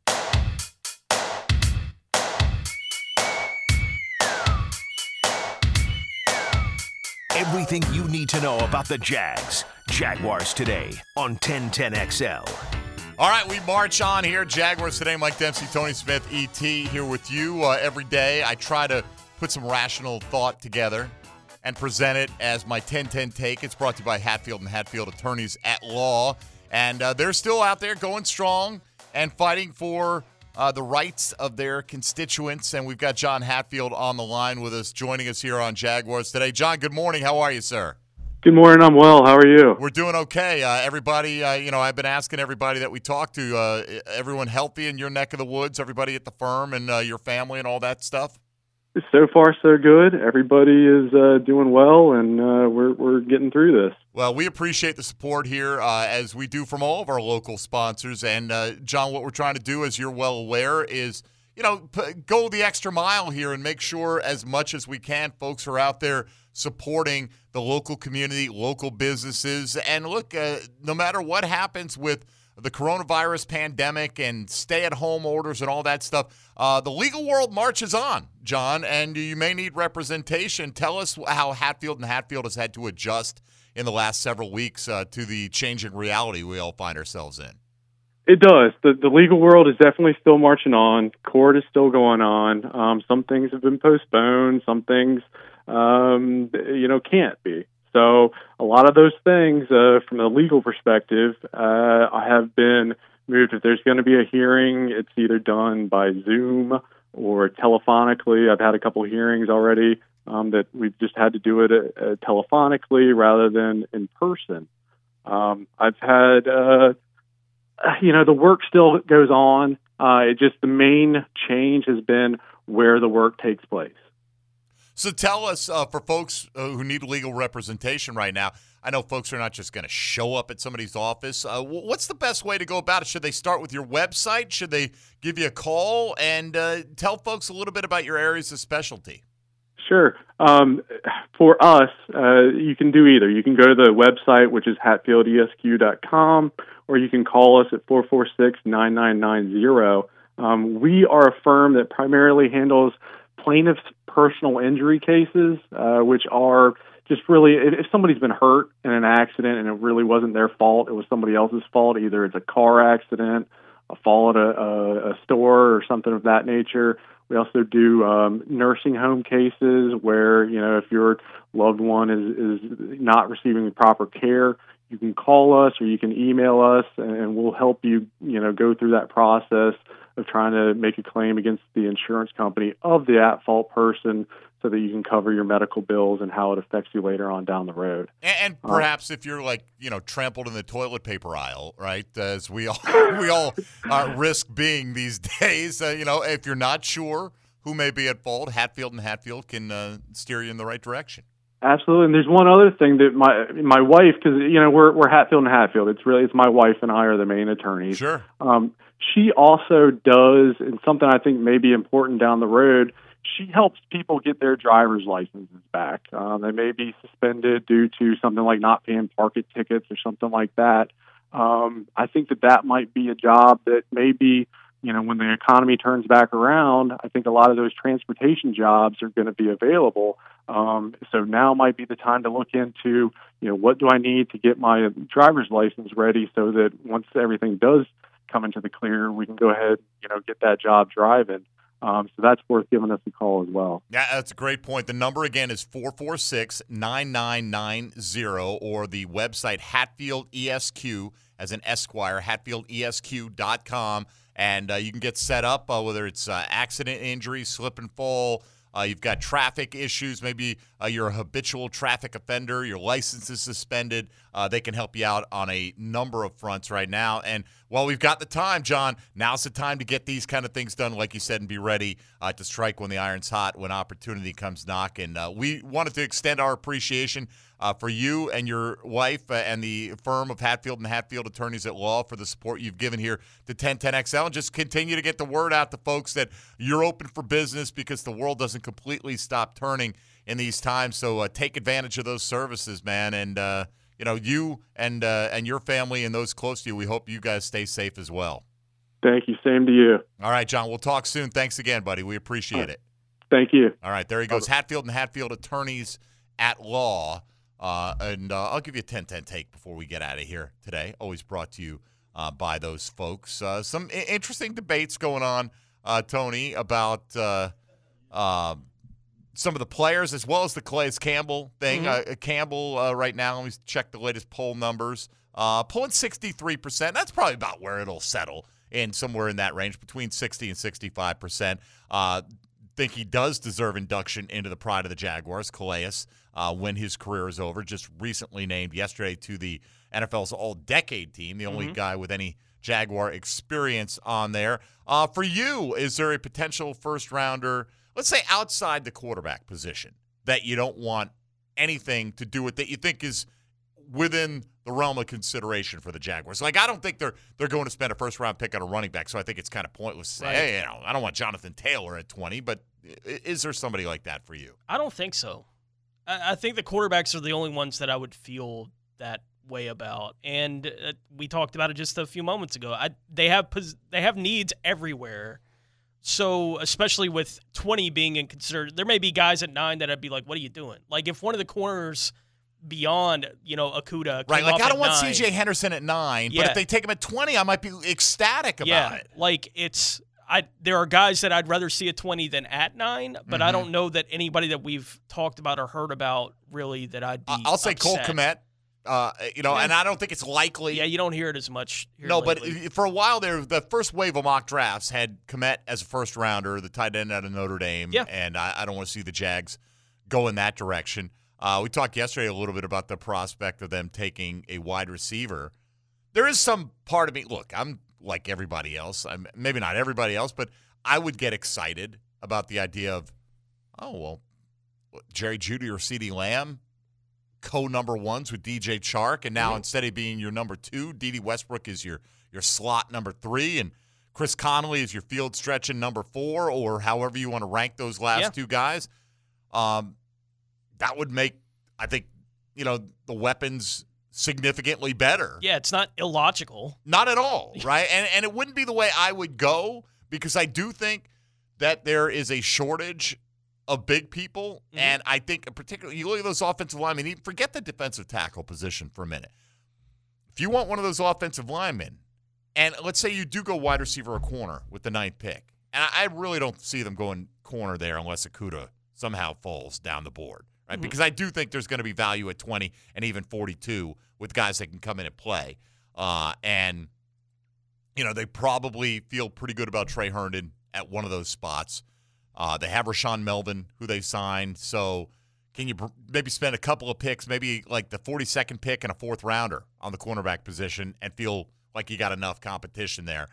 Speaker 3: Everything you need to know about the Jags. Jaguars Today on ten ten X L.
Speaker 4: All right, we march on here. Jaguars Today, Mike Dempsey, Tony Smith, E T here with you uh, every day. I try to put some rational thought together and present it as my ten ten take. It's brought to you by Hatfield and Hatfield Attorneys at Law. And uh, they're still out there going strong and fighting for uh, the rights of their constituents. And we've got John Hatfield on the line with us, joining us here on Jaguars Today. John, good morning. How are you, sir?
Speaker 8: Good morning. I'm well. How are you?
Speaker 4: We're doing okay. Uh, everybody, uh, you know, I've been asking everybody that we talk to, uh, everyone healthy in your neck of the woods, everybody at the firm and uh, your family and all that stuff?
Speaker 8: So far, so good. Everybody is uh, doing well, and uh, we're we're getting through this.
Speaker 4: Well, we appreciate the support here, uh, as we do from all of our local sponsors. And, uh, John, what we're trying to do, as you're well aware, is, you know, p- go the extra mile here and make sure as much as we can folks are out there supporting the local community, local businesses. And look, uh, no matter what happens with the coronavirus pandemic and stay-at-home orders and all that stuff, uh, the legal world marches on, John, and you may need representation. Tell us how Hatfield and Hatfield has had to adjust in the last several weeks uh, to the changing reality we all find ourselves in.
Speaker 8: It does. The, the legal world is definitely still marching on. Court is still going on. Um, some things have been postponed. Some things, um, you know, can't be. So a lot of those things, uh, from a legal perspective, uh, have been moved. If there's going to be a hearing, it's either done by Zoom or telephonically. I've had a couple hearings already um, that we've just had to do it uh, telephonically rather than in person. Um, I've had, uh, you know, the work still goes on. Uh, it just the main change has been where the work takes place.
Speaker 4: So tell us, uh, for folks uh, who need legal representation right now, I know folks are not just going to show up at somebody's office. Uh, what's the best way to go about it? Should they start with your website? Should they give you a call? And uh, tell folks a little bit about your areas of specialty.
Speaker 8: Sure. Um, for us, uh, you can do either. You can go to the website, which is hatfield e s q dot com, or you can call us at four four six, nine nine nine zero. Um, we are a firm that primarily handles plaintiff's personal injury cases, uh, which are just really, if somebody's been hurt in an accident and it really wasn't their fault, it was somebody else's fault, either it's a car accident, a fall at a, a, a store or something of that nature. We also do um, nursing home cases where, you know, if your loved one is, is not receiving the proper care, you can call us or you can email us and we'll help you, you know, go through that process of trying to make a claim against the insurance company of the at-fault person so that you can cover your medical bills and how it affects you later on down the road.
Speaker 4: And, and perhaps um, if you're like, you know, trampled in the toilet paper aisle, right, as we all we all uh, risk being these days, uh, you know, if you're not sure who may be at fault, Hatfield and Hatfield can uh, steer you in the right direction.
Speaker 8: Absolutely, and there's one other thing that my my wife, because you know we're we're Hatfield and Hatfield. It's really it's my wife and I are the main attorneys.
Speaker 4: Sure.
Speaker 8: Um, she also does, and something I think may be important down the road. She helps people get their driver's licenses back. Um, they may be suspended due to something like not paying parking tickets or something like that. Um, I think that that might be a job that maybe, you know, when the economy turns back around, I think a lot of those transportation jobs are going to be available. Um, so now might be the time to look into, you know, what do I need to get my driver's license ready so that once everything does come into the clear, we can go ahead, you know, get that job driving. Um, so that's worth giving us a call as well.
Speaker 4: Yeah, that's a great point. The number again is four four six, nine nine nine zero or the website Hatfield E S Q as an Esquire, hatfield e s q dot com. And uh, you can get set up, uh, whether it's uh, accident injury, slip and fall, uh, you've got traffic issues, maybe uh, you're a habitual traffic offender, your license is suspended. Uh, they can help you out on a number of fronts right now. And while we've got the time, John, now's the time to get these kind of things done, like you said, and be ready uh, to strike when the iron's hot, when opportunity comes knocking. Uh, we wanted to extend our appreciation Uh, for you and your wife uh, and the firm of Hatfield and Hatfield Attorneys at Law for the support you've given here to ten ten X L, and just continue to get the word out to folks that you're open for business because the world doesn't completely stop turning in these times. So uh, take advantage of those services, man. And, uh, you know, you and uh, and your family and those close to you, we hope you guys stay safe as well.
Speaker 8: Thank you. Same to you.
Speaker 4: All right, John, we'll talk soon. Thanks again, buddy. We appreciate it.
Speaker 8: Thank you.
Speaker 4: All right, there he goes. Hatfield and Hatfield Attorneys at Law. Uh, and uh, I'll give you a ten ten take before we get out of here today. Always brought to you uh, by those folks. Uh, some I- interesting debates going on, uh, Tony, about uh, uh, some of the players as well as the Calais Campbell thing.
Speaker 5: Mm-hmm.
Speaker 4: Uh, Campbell uh, right now, let me check the latest poll numbers, uh, pulling sixty-three percent. That's probably about where it'll settle, in somewhere in that range, between sixty and sixty-five percent. Uh, think he does deserve induction into the pride of the Jaguars, Calais, uh, when his career is over. Just recently named yesterday to the N F L's all-decade team, the only mm-hmm. guy with any Jaguar experience on there. Uh, for you, is there a potential first-rounder, let's say outside the quarterback position, that you don't want anything to do with, that you think is within the realm of consideration for the Jaguars? Like, I don't think they're they're going to spend a first-round pick on a running back, so I think it's kind of pointless to say, right. hey, you know, I don't want Jonathan Taylor at twenty, but is there somebody like that for you?
Speaker 5: I don't think so. I, I think the quarterbacks are the only ones that I would feel that way about, and uh, we talked about it just a few moments ago. I, they have pos- they have needs everywhere. So, especially with twenty being in considered, there may be guys at nine that I'd be like, what are you doing? Like, if one of the corners beyond, you know, Okudah.
Speaker 4: Right, like I don't want C J Henderson at nine,
Speaker 5: yeah.
Speaker 4: but if they take him at twenty, I might be ecstatic about
Speaker 5: yeah,
Speaker 4: it.
Speaker 5: Like it's, I there are guys that I'd rather see at twenty than at nine, but mm-hmm. I don't know that anybody that we've talked about or heard about really that I'd be
Speaker 4: I'll say
Speaker 5: upset.
Speaker 4: Cole Kmet, uh, you know,
Speaker 5: yeah.
Speaker 4: and I don't think it's likely.
Speaker 5: Yeah, you don't hear it as much here
Speaker 4: No,
Speaker 5: lately.
Speaker 4: but for a while there, the first wave of mock drafts had Kmet as a first rounder, the tight end out of Notre Dame,
Speaker 5: yeah.
Speaker 4: and I, I don't want to see the Jags go in that direction. Uh, we talked yesterday a little bit about the prospect of them taking a wide receiver. There is some part of me, look, I'm like everybody else. I'm maybe not everybody else, but I would get excited about the idea of, oh, well, Jerry Jeudy or CeeDee Lamb, co-number ones with D J Chark, and now mm-hmm. instead of being your number two, D D Westbrook is your, your slot number three, and Chris Conley is your field stretching number four, or however you want to rank those last
Speaker 5: yeah.
Speaker 4: two guys. Um, That would make, I think, you know, the weapons significantly better.
Speaker 5: Yeah, it's not illogical.
Speaker 4: Not at all, right? and and it wouldn't be the way I would go, because I do think that there is a shortage of big people, mm-hmm. and I think particularly, you look at those offensive linemen, even forget the defensive tackle position for a minute. If you want one of those offensive linemen, and let's say you do go wide receiver or corner with the ninth pick, and I, I really don't see them going corner there unless Okudah somehow falls down the board. Right? Mm-hmm. Because I do think there's going to be value at twenty and even forty-two with guys that can come in and play. Uh, and, you know, they probably feel pretty good about Trey Herndon at one of those spots. Uh, they have Rashaan Melvin, who they signed. So can you maybe spend a couple of picks, maybe like the forty-second pick and a fourth rounder on the cornerback position, and feel like you got enough competition there?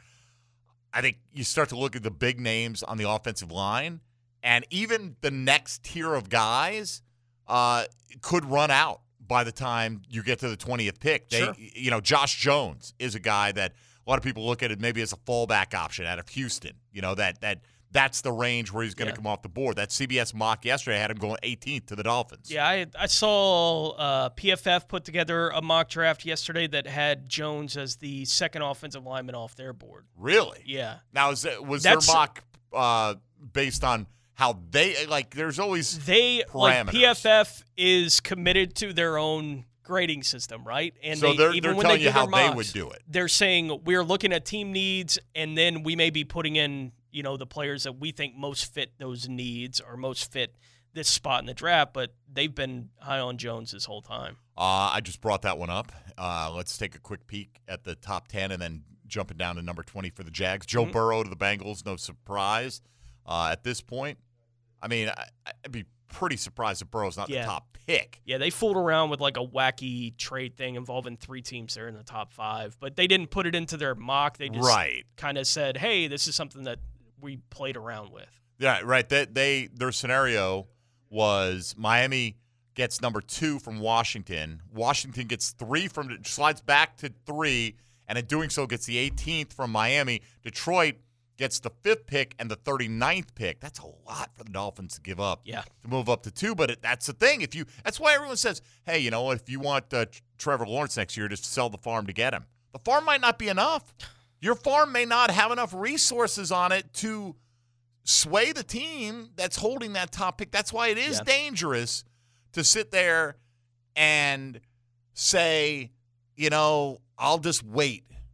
Speaker 4: I think you start to look at the big names on the offensive line, and even the next tier of guys Uh, could run out by the time you get to the twentieth pick. They,
Speaker 5: sure.
Speaker 4: You know, Josh Jones is a guy that a lot of people look at it maybe as a fallback option out of Houston. You know, that that that's the range where he's going to yeah. come off the board. That C B S mock yesterday had him going eighteenth to the Dolphins.
Speaker 5: Yeah, I, I saw uh, P F F put together a mock draft yesterday that had Jones as the second offensive lineman off their board.
Speaker 4: Really?
Speaker 5: Yeah.
Speaker 4: Now, is it, was
Speaker 5: That's,
Speaker 4: their mock uh, based on how they, like, there's always
Speaker 5: they
Speaker 4: parameters.
Speaker 5: Like P F F is committed to their own grading system, right? And
Speaker 4: so
Speaker 5: they,
Speaker 4: they're,
Speaker 5: even
Speaker 4: they're
Speaker 5: when
Speaker 4: telling
Speaker 5: they
Speaker 4: you how
Speaker 5: mocks,
Speaker 4: they would do it.
Speaker 5: They're saying we're looking at team needs, and then we may be putting in, you know, the players that we think most fit those needs or most fit this spot in the draft. But they've been high on Jones this whole time.
Speaker 4: Uh, I just brought that one up. Uh, let's take a quick peek at the top ten, and then jumping down to number twenty for the Jags. Joe
Speaker 5: Mm-hmm.
Speaker 4: Burrow to the Bengals, no surprise uh, at this point. I mean, I, I'd be pretty surprised if Burrow's not
Speaker 5: yeah.
Speaker 4: the top pick.
Speaker 5: Yeah, they fooled around with like a wacky trade thing involving three teams there in the top five, but they didn't put it into their mock. They just
Speaker 4: right.
Speaker 5: kind of said, hey, this is something that we played around with.
Speaker 4: Yeah, right. They, they Their scenario was Miami gets number two from Washington. Washington gets three from – slides back to three, and in doing so gets the eighteenth from Miami. Detroit gets the fifth pick and the thirty-ninth pick. That's a lot for the Dolphins to give up.
Speaker 5: Yeah.
Speaker 4: To move up to two, but it, that's the thing. If you, that's why everyone says, hey, you know, if you want uh, Trevor Lawrence next year, just sell the farm to get him. The farm might not be enough. Your farm may not have enough resources on it to sway the team that's holding that top pick. That's why it is
Speaker 5: yeah.
Speaker 4: dangerous to sit there and say, you know, I'll just wait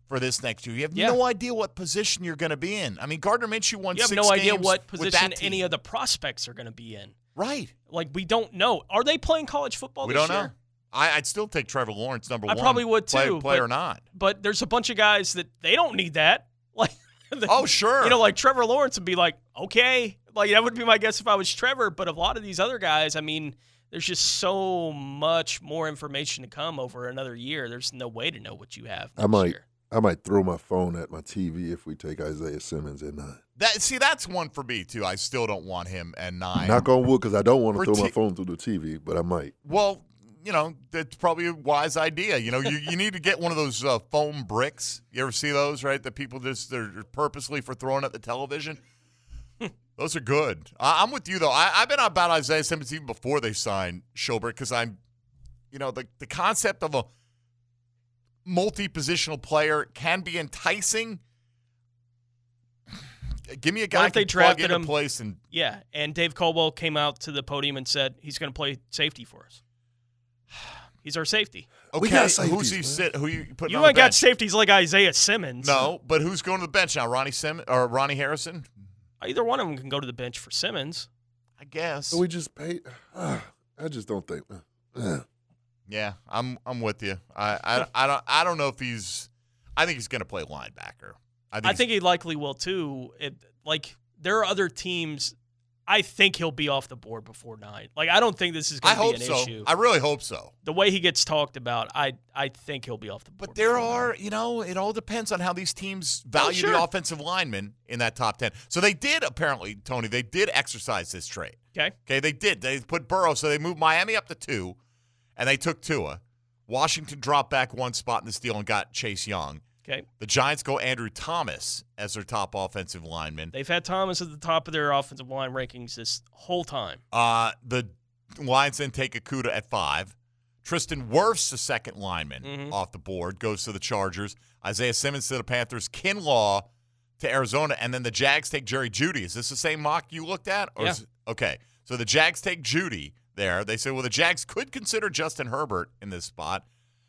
Speaker 4: for this next year. You have
Speaker 5: Yeah.
Speaker 4: no idea what position you're going to be in. I mean, Gardner Minshew won
Speaker 5: You have
Speaker 4: six
Speaker 5: no idea
Speaker 4: games
Speaker 5: what
Speaker 4: with
Speaker 5: position
Speaker 4: that team.
Speaker 5: any of the prospects are going to be in.
Speaker 4: Right.
Speaker 5: Like, we don't know. Are they playing college football
Speaker 4: We
Speaker 5: this
Speaker 4: don't
Speaker 5: year?
Speaker 4: know. I, I'd still take Trevor Lawrence number
Speaker 5: I
Speaker 4: one.
Speaker 5: probably would
Speaker 4: play,
Speaker 5: too.
Speaker 4: Play
Speaker 5: but,
Speaker 4: or not.
Speaker 5: But there's a bunch of guys that they don't need that. Like,
Speaker 4: Oh, sure.
Speaker 5: You know, like Trevor Lawrence would be like, okay. Like, that would be my guess if I was Trevor. But a lot of these other guys, I mean, there's just so much more information to come over another year. There's no way to know what you have next
Speaker 6: I might,
Speaker 5: year.
Speaker 6: I might throw my phone at my T V if we take Isaiah Simmons at nine.
Speaker 4: That see, that's one for me too. I still don't want him at nine.
Speaker 6: Knock on wood, because I don't want to
Speaker 4: For
Speaker 6: throw my
Speaker 4: T-
Speaker 6: phone through the T V, but I might.
Speaker 4: Well, you know, that's probably a wise idea. You know, you, you need to get one of those uh, foam bricks. You ever see those, right? That people just, they're purposely for throwing at the television. Those are good. I, I'm with you, though. I, I've been about Isaiah Simmons even before they signed Schobert because I'm, you know, the, the concept of a multi-positional player can be enticing. Give me a guy
Speaker 5: What
Speaker 4: who
Speaker 5: if they
Speaker 4: can plug
Speaker 5: drafted
Speaker 4: into
Speaker 5: him?
Speaker 4: place and
Speaker 5: Yeah, and Dave Caldwell came out to the podium and said he's going to play safety for us. He's our safety.
Speaker 4: okay,
Speaker 6: We got
Speaker 4: who's
Speaker 6: safeties,
Speaker 4: he
Speaker 6: man.
Speaker 4: sit? Who you putting
Speaker 5: You
Speaker 4: on the
Speaker 5: ain't got
Speaker 4: bench?
Speaker 5: safeties like Isaiah Simmons.
Speaker 4: No, but who's going to the bench now? Ronnie Sim or Ronnie Harrison?
Speaker 5: Either one of them can go to the bench for Simmons.
Speaker 4: I guess.
Speaker 6: So we just pay. Uh, I just don't think. Uh,
Speaker 4: Yeah, I'm I'm with you. I, I, I don't I don't know if he's. I think he's going to play linebacker. I think.
Speaker 5: I
Speaker 4: he's-
Speaker 5: think he likely will too. It, like there are other teams. I think he'll be off the board before nine. Like I don't think this is
Speaker 4: I
Speaker 5: going to
Speaker 4: hope
Speaker 5: be an
Speaker 4: so.
Speaker 5: issue.
Speaker 4: I really hope so.
Speaker 5: The way he gets talked about, I I think he'll be off the board.
Speaker 4: But there
Speaker 5: before
Speaker 4: are,
Speaker 5: nine.
Speaker 4: you know, it all depends on how these teams value
Speaker 5: sure.
Speaker 4: the offensive linemen in that top ten. So they did apparently, Tony. They did exercise this trade.
Speaker 5: Okay.
Speaker 4: Okay, they did. They put Burrow, so they moved Miami up to two, and they took Tua. Washington dropped back one spot in this deal and got Chase Young.
Speaker 5: Okay.
Speaker 4: The Giants go Andrew Thomas as their top offensive lineman.
Speaker 5: They've had Thomas at the top of their offensive line rankings this whole time.
Speaker 4: Uh, the Lions then take Okudah at five. Tristan Wirfs, the second lineman,
Speaker 5: Mhm.
Speaker 4: off the board, goes to the Chargers. Isaiah Simmons to the Panthers. Kinlaw to Arizona. And then the Jags take Jerry Jeudy. Is this the same mock you looked at? Or
Speaker 5: Yeah.
Speaker 4: is it, okay. So the Jags take Jeudy there. They say, well, the Jags could consider Justin Herbert in this spot.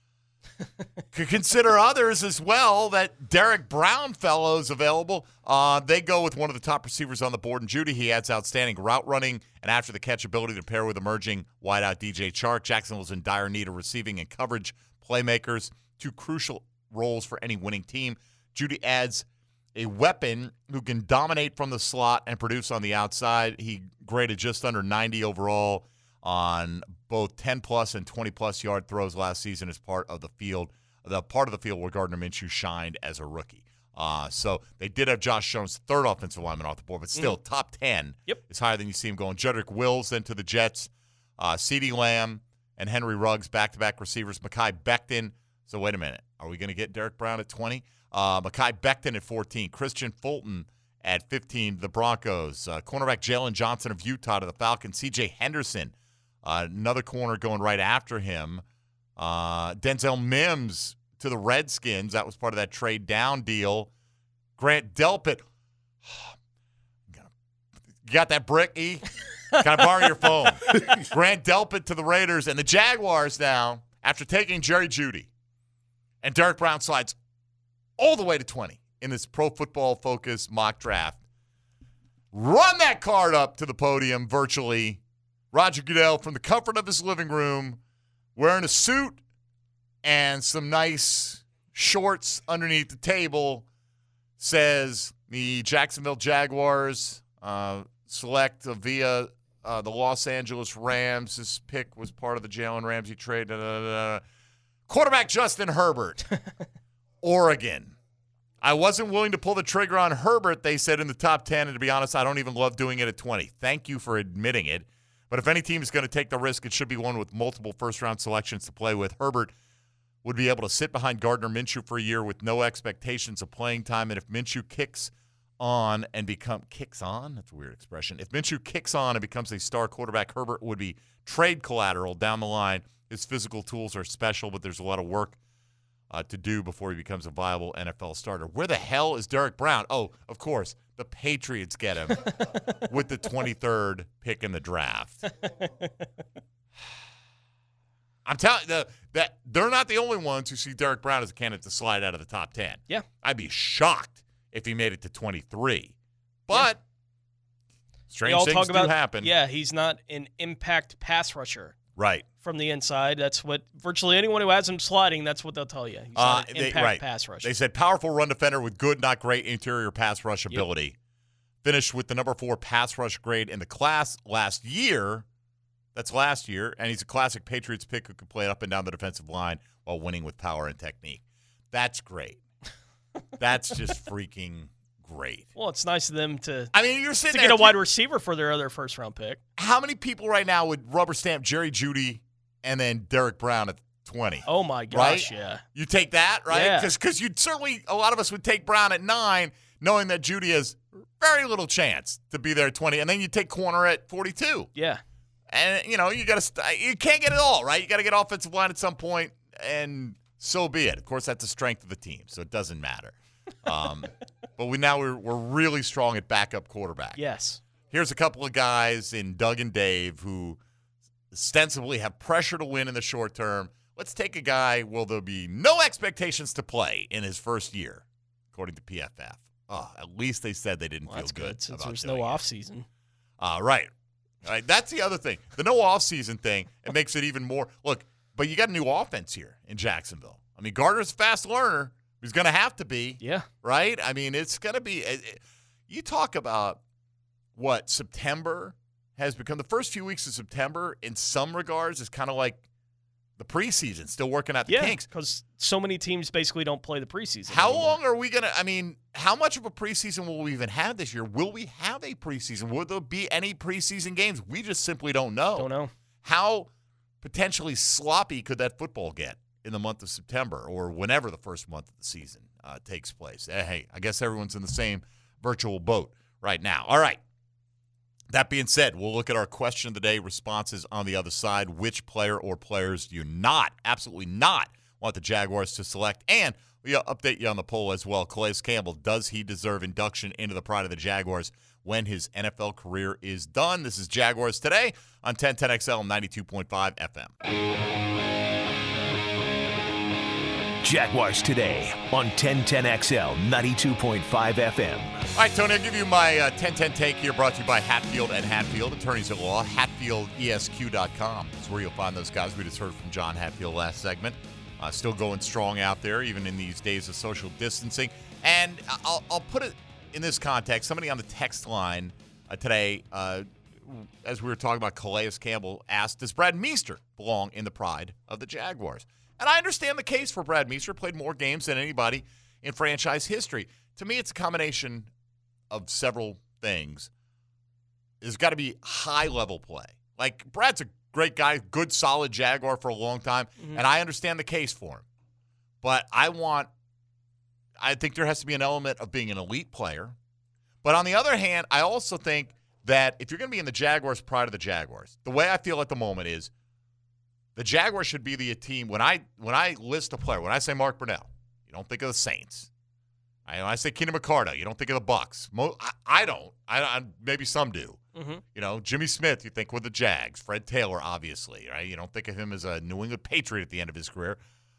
Speaker 4: Could consider others as well. That Derek Brown fellow is available. Uh, they go with one of the top receivers on the board in Jeudy. He adds outstanding route running and after the catch ability to pair with emerging wideout D J Chark. Jacksonville's in dire need of receiving and coverage playmakers, two crucial roles for any winning team. Jeudy adds a weapon who can dominate from the slot and produce on the outside. He graded just under ninety overall on both ten-plus and twenty-plus yard throws last season as part of the field, the part of the field where Gardner Minshew shined as a rookie. Uh, so they did have Josh Jones, third offensive lineman off the board, but still top ten
Speaker 5: Yep.
Speaker 4: is higher than you see him going. Jedrick Wills then to the Jets, uh, CeeDee Lamb and Henry Ruggs, back-to-back receivers. Mekhi Becton. So wait a minute. Are we going to get Derek Brown at twenty? Uh, Mekhi Becton at fourteen. Christian Fulton at fifteen to the Broncos. Uh, cornerback Jalen Johnson of Utah to the Falcons. C J Henderson, uh, another corner going right after him. Uh, Denzel Mims to the Redskins. That was part of that trade down deal. Grant Delpit. You got that brick, E? Can I borrow your phone? Grant Delpit to the Raiders. And the Jaguars now, after taking Jerry Jeudy, and Derek Brown slides all the way to twenty in this Pro Football Focus mock draft. Run that card up to the podium virtually. Roger Goodell from the comfort of his living room, wearing a suit and some nice shorts underneath the table, says the Jacksonville Jaguars uh, select via uh, the Los Angeles Rams. This pick was part of the Jalen Ramsey trade. Da, da, da, da. Quarterback Justin Herbert, Oregon. I wasn't willing to pull the trigger on Herbert, they said, in the top ten, and to be honest, I don't even love doing it at twenty. Thank you for admitting it. But if any team is going to take the risk, it should be one with multiple first-round selections to play with. Herbert would be able to sit behind Gardner Minshew for a year with no expectations of playing time, and if Minshew kicks on and become – kicks on? That's a weird expression. If Minshew kicks on and becomes a star quarterback, Herbert would be trade collateral down the line. His physical tools are special, but there's a lot of work uh, to do before he becomes a viable N F L starter. Where the hell is Derek Brown? Oh, of course, the Patriots get him with the twenty-third pick in the draft. I'm telling you that they're not the only ones who see Derek Brown as a candidate to slide out of the top ten.
Speaker 5: Yeah.
Speaker 4: I'd be shocked if he made it to twenty-three. But yeah. strange
Speaker 5: all
Speaker 4: things
Speaker 5: talk about,
Speaker 4: do happen.
Speaker 5: Yeah, he's not an impact pass rusher.
Speaker 4: Right.
Speaker 5: From the inside. That's what virtually anyone who has him sliding, that's what they'll tell you. He's
Speaker 4: Uh,
Speaker 5: not an
Speaker 4: they-
Speaker 5: impact
Speaker 4: right.
Speaker 5: pass rusher.
Speaker 4: They said powerful run defender with good, not great interior pass rush ability. Yep. Finished with the number four pass rush grade in the class last year. That's last year. And he's a classic Patriots pick who can play it up and down the defensive line while winning with power and technique. That's great. That's just freaking great.
Speaker 5: Well, it's nice of them to,
Speaker 4: I mean, you're sitting
Speaker 5: to
Speaker 4: there,
Speaker 5: get a wide receiver for their other first-round pick.
Speaker 4: How many people right now would rubber stamp Jerry Jeudy and then Derek Brown at twenty?
Speaker 5: Oh, my gosh,
Speaker 4: right?
Speaker 5: yeah.
Speaker 4: You take that, right?
Speaker 5: Yeah.
Speaker 4: Because you'd certainly, a lot of us would take Brown at nine, knowing that Jeudy has very little chance to be there at twenty. And then you take corner at forty-two.
Speaker 5: Yeah.
Speaker 4: And, you know, you got to, st- you can't get it all, right? You got to get offensive line at some point, and so be it. Of course, that's the strength of the team, so it doesn't matter. Um, but we now we're, we're really strong at backup quarterback.
Speaker 5: Yes.
Speaker 4: Here's a couple of guys in Doug and Dave who ostensibly have pressure to win in the short term. Let's take a guy, well, there'll be no expectations to play in his first year, according to P F F. Oh, at least they said they didn't
Speaker 5: Well,
Speaker 4: feel
Speaker 5: that's
Speaker 4: good,
Speaker 5: good since
Speaker 4: about
Speaker 5: there's
Speaker 4: doing
Speaker 5: no
Speaker 4: it.
Speaker 5: offseason.
Speaker 4: Uh, right. All right. That's the other thing. The no offseason thing, it makes it even more. Look, but you got a new offense here in Jacksonville. I mean, Gardner's a fast learner. He's going to have to be.
Speaker 5: Yeah.
Speaker 4: Right? I mean, it's going to be. It, you talk about what September has become. The first few weeks of September, in some regards, is kind of like the preseason, still working out the
Speaker 5: Yeah,
Speaker 4: kinks.
Speaker 5: because so many teams basically don't play the preseason
Speaker 4: How
Speaker 5: anymore.
Speaker 4: long are we going to – I mean, how much of a preseason will we even have this year? Will we have a preseason? Will there be any preseason games? We just simply don't know.
Speaker 5: Don't know.
Speaker 4: How potentially sloppy could that football get in the month of September or whenever the first month of the season uh, takes place? Uh, hey, I guess everyone's in the same virtual boat right now. All right. That being said, we'll look at our question of the day responses on the other side. Which player or players do you not, absolutely not, want the Jaguars to select? And we'll update you on the poll as well. Calais Campbell, does he deserve induction into the Pride of the Jaguars when his N F L career is done? This is Jaguars Today on ten ten X L ninety-two point five F M.
Speaker 3: Jaguars Today on ten ten X L ninety-two point five F M.
Speaker 4: All right, Tony, I'll give you my uh, ten ten take here, brought to you by Hatfield and Hatfield, attorneys at law. Hatfield E S Q dot com is where you'll find those guys. We just heard from John Hatfield last segment. Uh, still going strong out there, even in these days of social distancing. And I'll, I'll put it in this context. Somebody on the text line uh, today, uh, as we were talking about Calais Campbell, asked, does Brad Meester belong in the Pride of the Jaguars? And I understand the case for Brad Meester. Played more games than anybody in franchise history. To me, it's a combination of several things. There's got to be high-level play. Like, Brad's a great guy, good, solid Jaguar for a long time, mm-hmm. and I understand the case for him. But I want – I think there has to be an element of being an elite player. But on the other hand, I also think that if you're going to be in the Jaguars' Pride of the Jaguars, the way I feel at the moment is the Jaguars should be the team – when I when I list a player, when I say Mark Brunell, you don't think of the Saints. I, when I say Keenan McCardell, you don't think of the Bucks. Mo, I, I don't. I, I maybe some do. Mm-hmm. You know, Jimmy Smith, you think with the Jags. Fred Taylor, obviously, right? You don't think of him as a New England Patriot at the end of his career.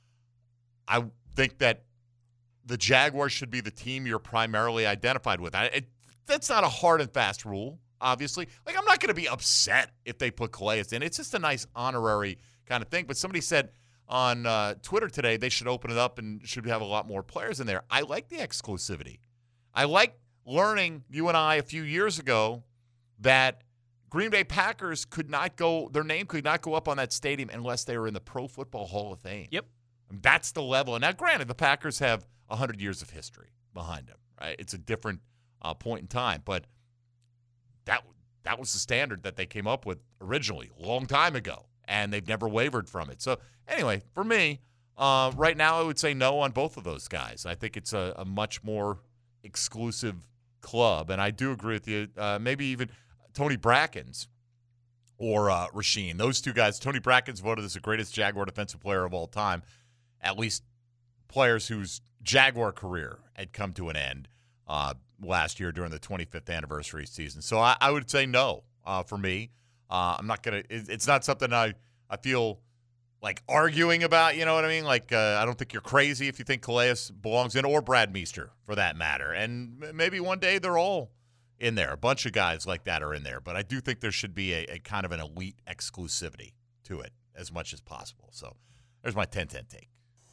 Speaker 4: I think that the Jaguars should be the team you're primarily identified with. I, it, that's not a hard and fast rule, obviously. Like, I'm not going to be upset if they put Calais in. It's just a nice honorary kind of thing. But somebody said on uh, Twitter today they should open it up and should have a lot more players in there. I like the exclusivity. I like learning, you and I, a few years ago, that Green Bay Packers could not go, their name could not go up on that stadium unless they were in the Pro Football Hall of Fame.
Speaker 5: Yep.
Speaker 4: And that's the level. And now, granted, the Packers have one hundred years of history behind them, right? It's a different uh, point in time. But that that was the standard that they came up with originally, a long time ago. And they've never wavered from it. So, anyway, for me, uh, right now I would say no on both of those guys. I think it's a, a much more exclusive club. And I do agree with you. Uh, maybe even Tony Brackens or uh, Rasheen. Those two guys. Tony Brackens voted as the greatest Jaguar defensive player of all time. At least players whose Jaguar career had come to an end uh, last year during the twenty-fifth anniversary season. So I, I would say no uh, for me. Uh, I'm not going to – it's not something I, I feel like arguing about, you know what I mean? Like, uh, I don't think you're crazy if you think Calais belongs in, or Brad Meester for that matter. And maybe one day they're all in there. A bunch of guys like that are in there. But I do think there should be a, a kind of an elite exclusivity to it as much as possible. So there's my ten ten take.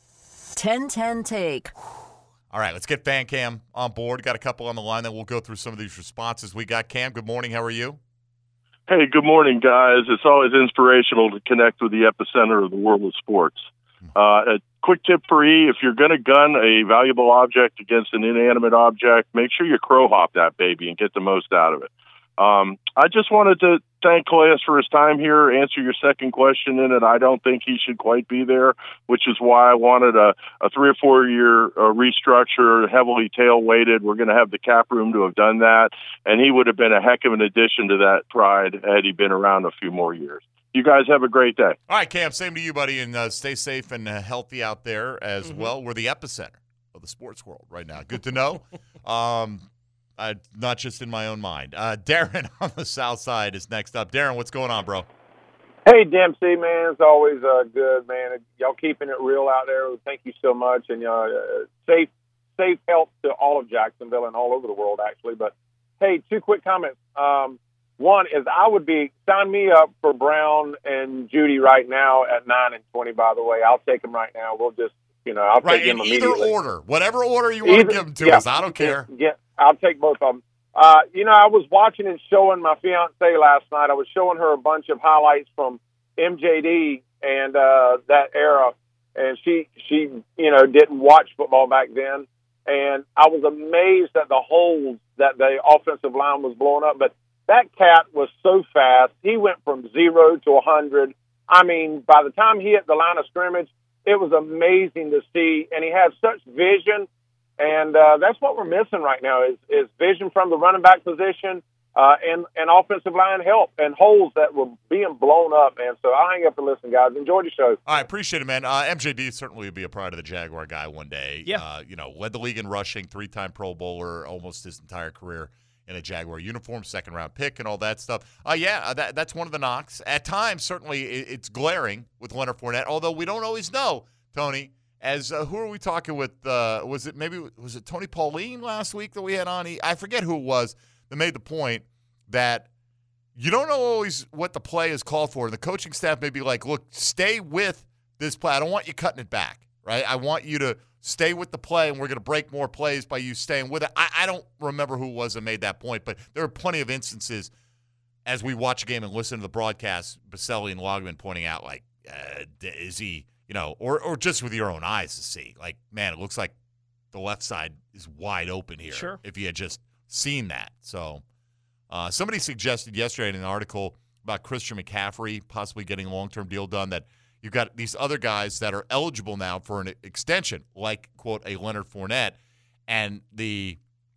Speaker 9: ten ten take.
Speaker 4: All right, let's get Fan Cam on board. Got a couple on the line, then we'll go through some of these responses we got. Cam, good morning. How are you?
Speaker 6: Hey, good morning, guys. It's always inspirational to connect with the epicenter of the world of sports. Uh, a quick tip for E, if you're going to gun a valuable object against an inanimate object, make sure you crow hop that baby and get the most out of it. Um, I just wanted to thank Calais for his time here, answer your second question in it. I don't think he should quite be there, which is why I wanted a, a three or four year uh, restructure, heavily tail weighted. We're going to have the cap room to have done that. And he would have been a heck of an addition to that pride had he been around a few more years. You guys have a great day.
Speaker 4: All right, Cam, same to you, buddy, and uh, stay safe and uh, healthy out there as mm-hmm. well. We're the epicenter of the sports world right now. Good to know. um, Uh, not just in my own mind. Uh, Darren on the south side is next up. Darren, what's going on, bro?
Speaker 10: Hey, Dempsey, man. It's always uh, good, man. Y'all keeping it real out there. Thank you so much. And uh, safe safe health to all of Jacksonville and all over the world, actually. But, hey, two quick comments. Um, one is I would be – sign me up for Brown and Judy right now at nine and twenty, by the way. I'll take them right now. We'll just – You know, I'll
Speaker 4: right,
Speaker 10: take them
Speaker 4: in either
Speaker 10: immediately.
Speaker 4: order, whatever order you want
Speaker 10: either,
Speaker 4: to give them to
Speaker 10: yeah,
Speaker 4: us. I don't care.
Speaker 10: Yeah, I'll take both of them. Uh, you know, I was watching and showing my fiance last night. I was showing her a bunch of highlights from M J D and uh, that era, and she, she, you know, didn't watch football back then. And I was amazed at the holes that the offensive line was blowing up. But that cat was so fast. He went from zero to a hundred. I mean, by the time he hit the line of scrimmage, it was amazing to see, and he had such vision, and uh, that's what we're missing right now is, is vision from the running back position uh, and, and offensive line help and holes that were being blown up, man. So I'll hang up and listen, guys. Enjoy the show.
Speaker 4: I appreciate it, man. Uh, M J D certainly would be a pride of the Jaguar guy one day.
Speaker 5: Yeah.
Speaker 4: Uh, you know, led the league in rushing, three-time Pro Bowler, almost his entire career in a Jaguar uniform, second-round pick and all that stuff. Uh, yeah, that, that's one of the knocks. At times, certainly, it, it's glaring with Leonard Fournette, although we don't always know, Tony, as uh, who are we talking with? Uh, was it maybe was it Tony Pauline last week that we had on? He, I forget who it was that made the point that you don't know always what the play is called for. And the coaching staff may be like, look, stay with this play. I don't want you cutting it back, right? I want you to stay with the play, and we're going to break more plays by you staying with it. I, I don't remember who it was that made that point, but there are plenty of instances as we watch a game and listen to the broadcast, Baselli and Logman pointing out, like, uh, is he – you know, or or just with your own eyes to see, like, man, it looks like the left side is wide open here.
Speaker 5: Sure.
Speaker 4: If you had just seen that. So uh, somebody suggested yesterday in an article about Christian McCaffrey possibly getting a long-term deal done that you've got these other guys that are eligible now for an extension, like, quote, a Leonard Fournette, and the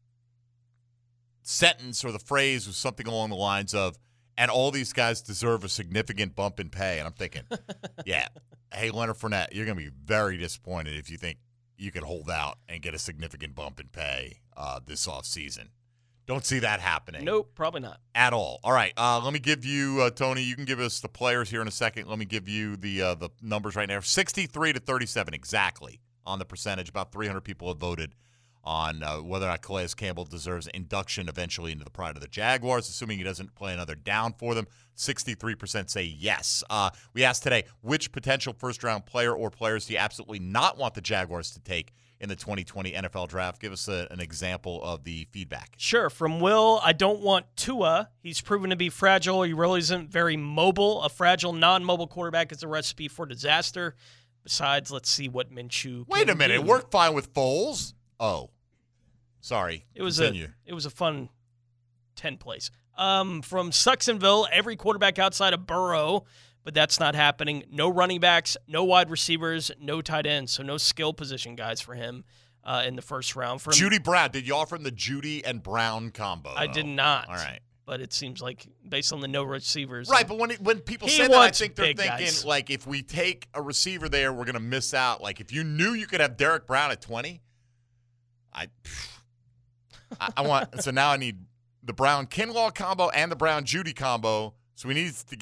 Speaker 4: sentence or the phrase was something along the lines of, and all these guys deserve a significant bump in pay. And I'm thinking, yeah, hey, Leonard Fournette, you're going to be very disappointed if you think you can hold out and get a significant bump in pay uh, this offseason. Don't see that happening.
Speaker 5: Nope, probably not.
Speaker 4: At all. All right, uh, let me give you, uh, Tony, you can give us the players here in a second. Let me give you the uh, the numbers right now. sixty-three to thirty-seven exactly on the percentage. About three hundred people have voted on uh, whether or not Calais Campbell deserves induction eventually into the pride of the Jaguars, assuming he doesn't play another down for them. sixty-three percent say yes. Uh, we asked today, which potential first-round player or players do you absolutely not want the Jaguars to take in the twenty twenty N F L Draft? Give us a, an example of the feedback.
Speaker 5: Sure. From Will, I don't want Tua. He's proven to be fragile. He really isn't very mobile. A fragile, non-mobile quarterback is a recipe for disaster. Besides, let's see what Minshew can
Speaker 4: Wait a minute.
Speaker 5: do.
Speaker 4: It worked fine with Foles. Oh. Sorry.
Speaker 5: It was
Speaker 4: Continue.
Speaker 5: a it was a fun ten plays. Um, from Sucksonville, every quarterback outside of Burrow, but that's not happening. No running backs, no wide receivers, no tight ends, so no skill position guys for him uh, in the first round. For
Speaker 4: Judy Brown. Did you offer him the Judy and Brown combo?
Speaker 5: I
Speaker 4: though?
Speaker 5: did not.
Speaker 4: All right.
Speaker 5: But it seems like based on the no receivers,
Speaker 4: right? But when it, when people
Speaker 5: he
Speaker 4: say that, I
Speaker 5: wants
Speaker 4: think they're
Speaker 5: big
Speaker 4: thinking
Speaker 5: guys.
Speaker 4: like if we take a receiver there, we're going to miss out. Like if you knew you could have Derek Brown at twenty, I. I, I want so now I need the Brown Kinlaw combo and the Brown Judy combo. So we need to get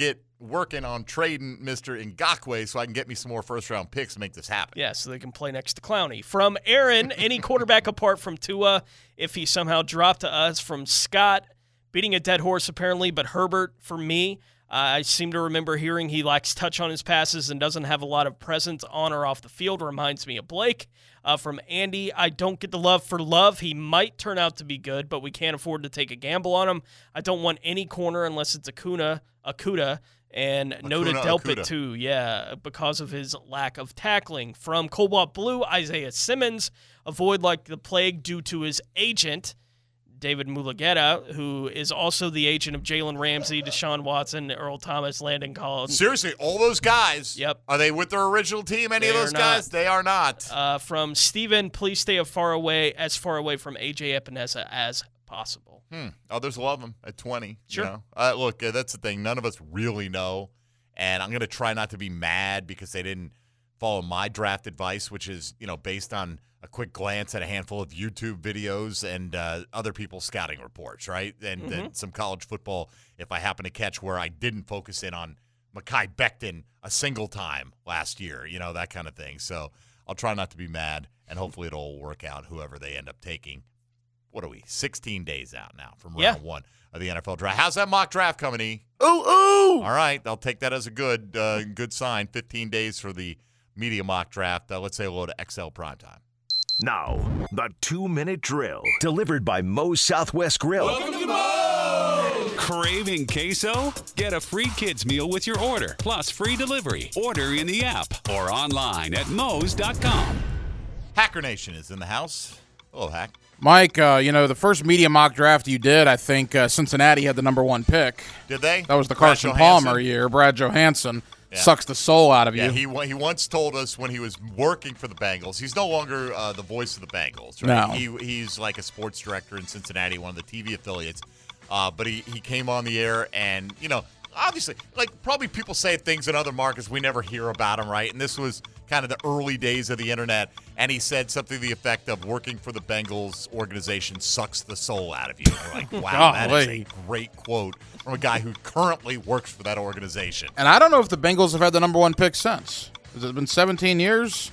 Speaker 4: working on trading Mister Ngakoue so I can get me some more first-round picks to make this happen.
Speaker 5: Yeah, so they can play next to Clowney. From Aaron, any quarterback apart from Tua, if he somehow dropped to us. From Scott, beating a dead horse apparently, but Herbert for me. Uh, I seem to remember hearing he lacks touch on his passes and doesn't have a lot of presence on or off the field. Reminds me of Blake. Uh, from Andy, I don't get the love for Love. He might turn out to be good, but we can't afford to take a gamble on him. I don't want any corner unless it's Acuna, Akuda, and no to Delpit too. Yeah, because of his lack of tackling. From Cobalt Blue, Isaiah Simmons, avoid like the plague due to his agent, David Mulugeta, who is also the agent of Jalen Ramsey, Deshaun Watson, Earl Thomas, Landon Collins.
Speaker 4: Seriously, all those guys.
Speaker 5: Yep.
Speaker 4: Are they with their original team? Any
Speaker 5: They
Speaker 4: of those
Speaker 5: are
Speaker 4: guys?
Speaker 5: not.
Speaker 4: They are not.
Speaker 5: Uh, from Steven, please stay as far away as far away from A J Epinesa as possible.
Speaker 4: Hmm. Others love him at twenty.
Speaker 5: Sure.
Speaker 4: You know? uh, look, uh, that's the thing. None of us really know, and I'm going to try not to be mad because they didn't follow my draft advice, which is, you know, based on a quick glance at a handful of YouTube videos and uh, other people's scouting reports, right? And,
Speaker 5: Mm-hmm.
Speaker 4: and some college football, if I happen to catch where I didn't focus in on Mekhi Becton a single time last year, you know, that kind of thing. So I'll try not to be mad, and hopefully it'll work out whoever they end up taking. What are we, sixteen days out now from round
Speaker 5: Yeah.
Speaker 4: one of the N F L draft. How's that mock draft coming, E?
Speaker 5: Ooh, ooh!
Speaker 4: All right, I'll take that as a good uh, good sign. fifteen days for the media mock draft. Uh, let's say hello to X L Primetime.
Speaker 3: Now, the two-minute drill, delivered by Moe's Southwest Grill.
Speaker 11: Welcome to Moe's! Craving queso? Get a free kids meal with your order, plus free delivery. Order in the app or online at moes dot com.
Speaker 4: Hacker Nation is in the house. Hello, Hack.
Speaker 12: Mike, uh, you know, the first media mock draft you did, I think uh, Cincinnati had the number one pick.
Speaker 4: Did they?
Speaker 12: That was the
Speaker 4: Brad
Speaker 12: Carson
Speaker 4: Johansson?
Speaker 12: Palmer year. Brad Johansson
Speaker 4: Yeah.
Speaker 12: sucks the soul out of
Speaker 4: Yeah,
Speaker 12: you.
Speaker 4: he wa- he once told us when he was working for the Bengals, he's no longer uh, the voice of the Bengals. Right?
Speaker 12: No.
Speaker 4: He he's like a sports director in Cincinnati, one of the T V affiliates. Uh, but he, he came on the air and, you know, obviously, like probably people say things in other markets we never hear about him, right? And this was kind of the early days of the internet. And he said something to the effect of working for the Bengals organization sucks the soul out of you. We're like, wow, that is a great quote from a guy who currently works for that organization.
Speaker 12: And I don't know if the Bengals have had the number one pick since. Has it been seventeen years?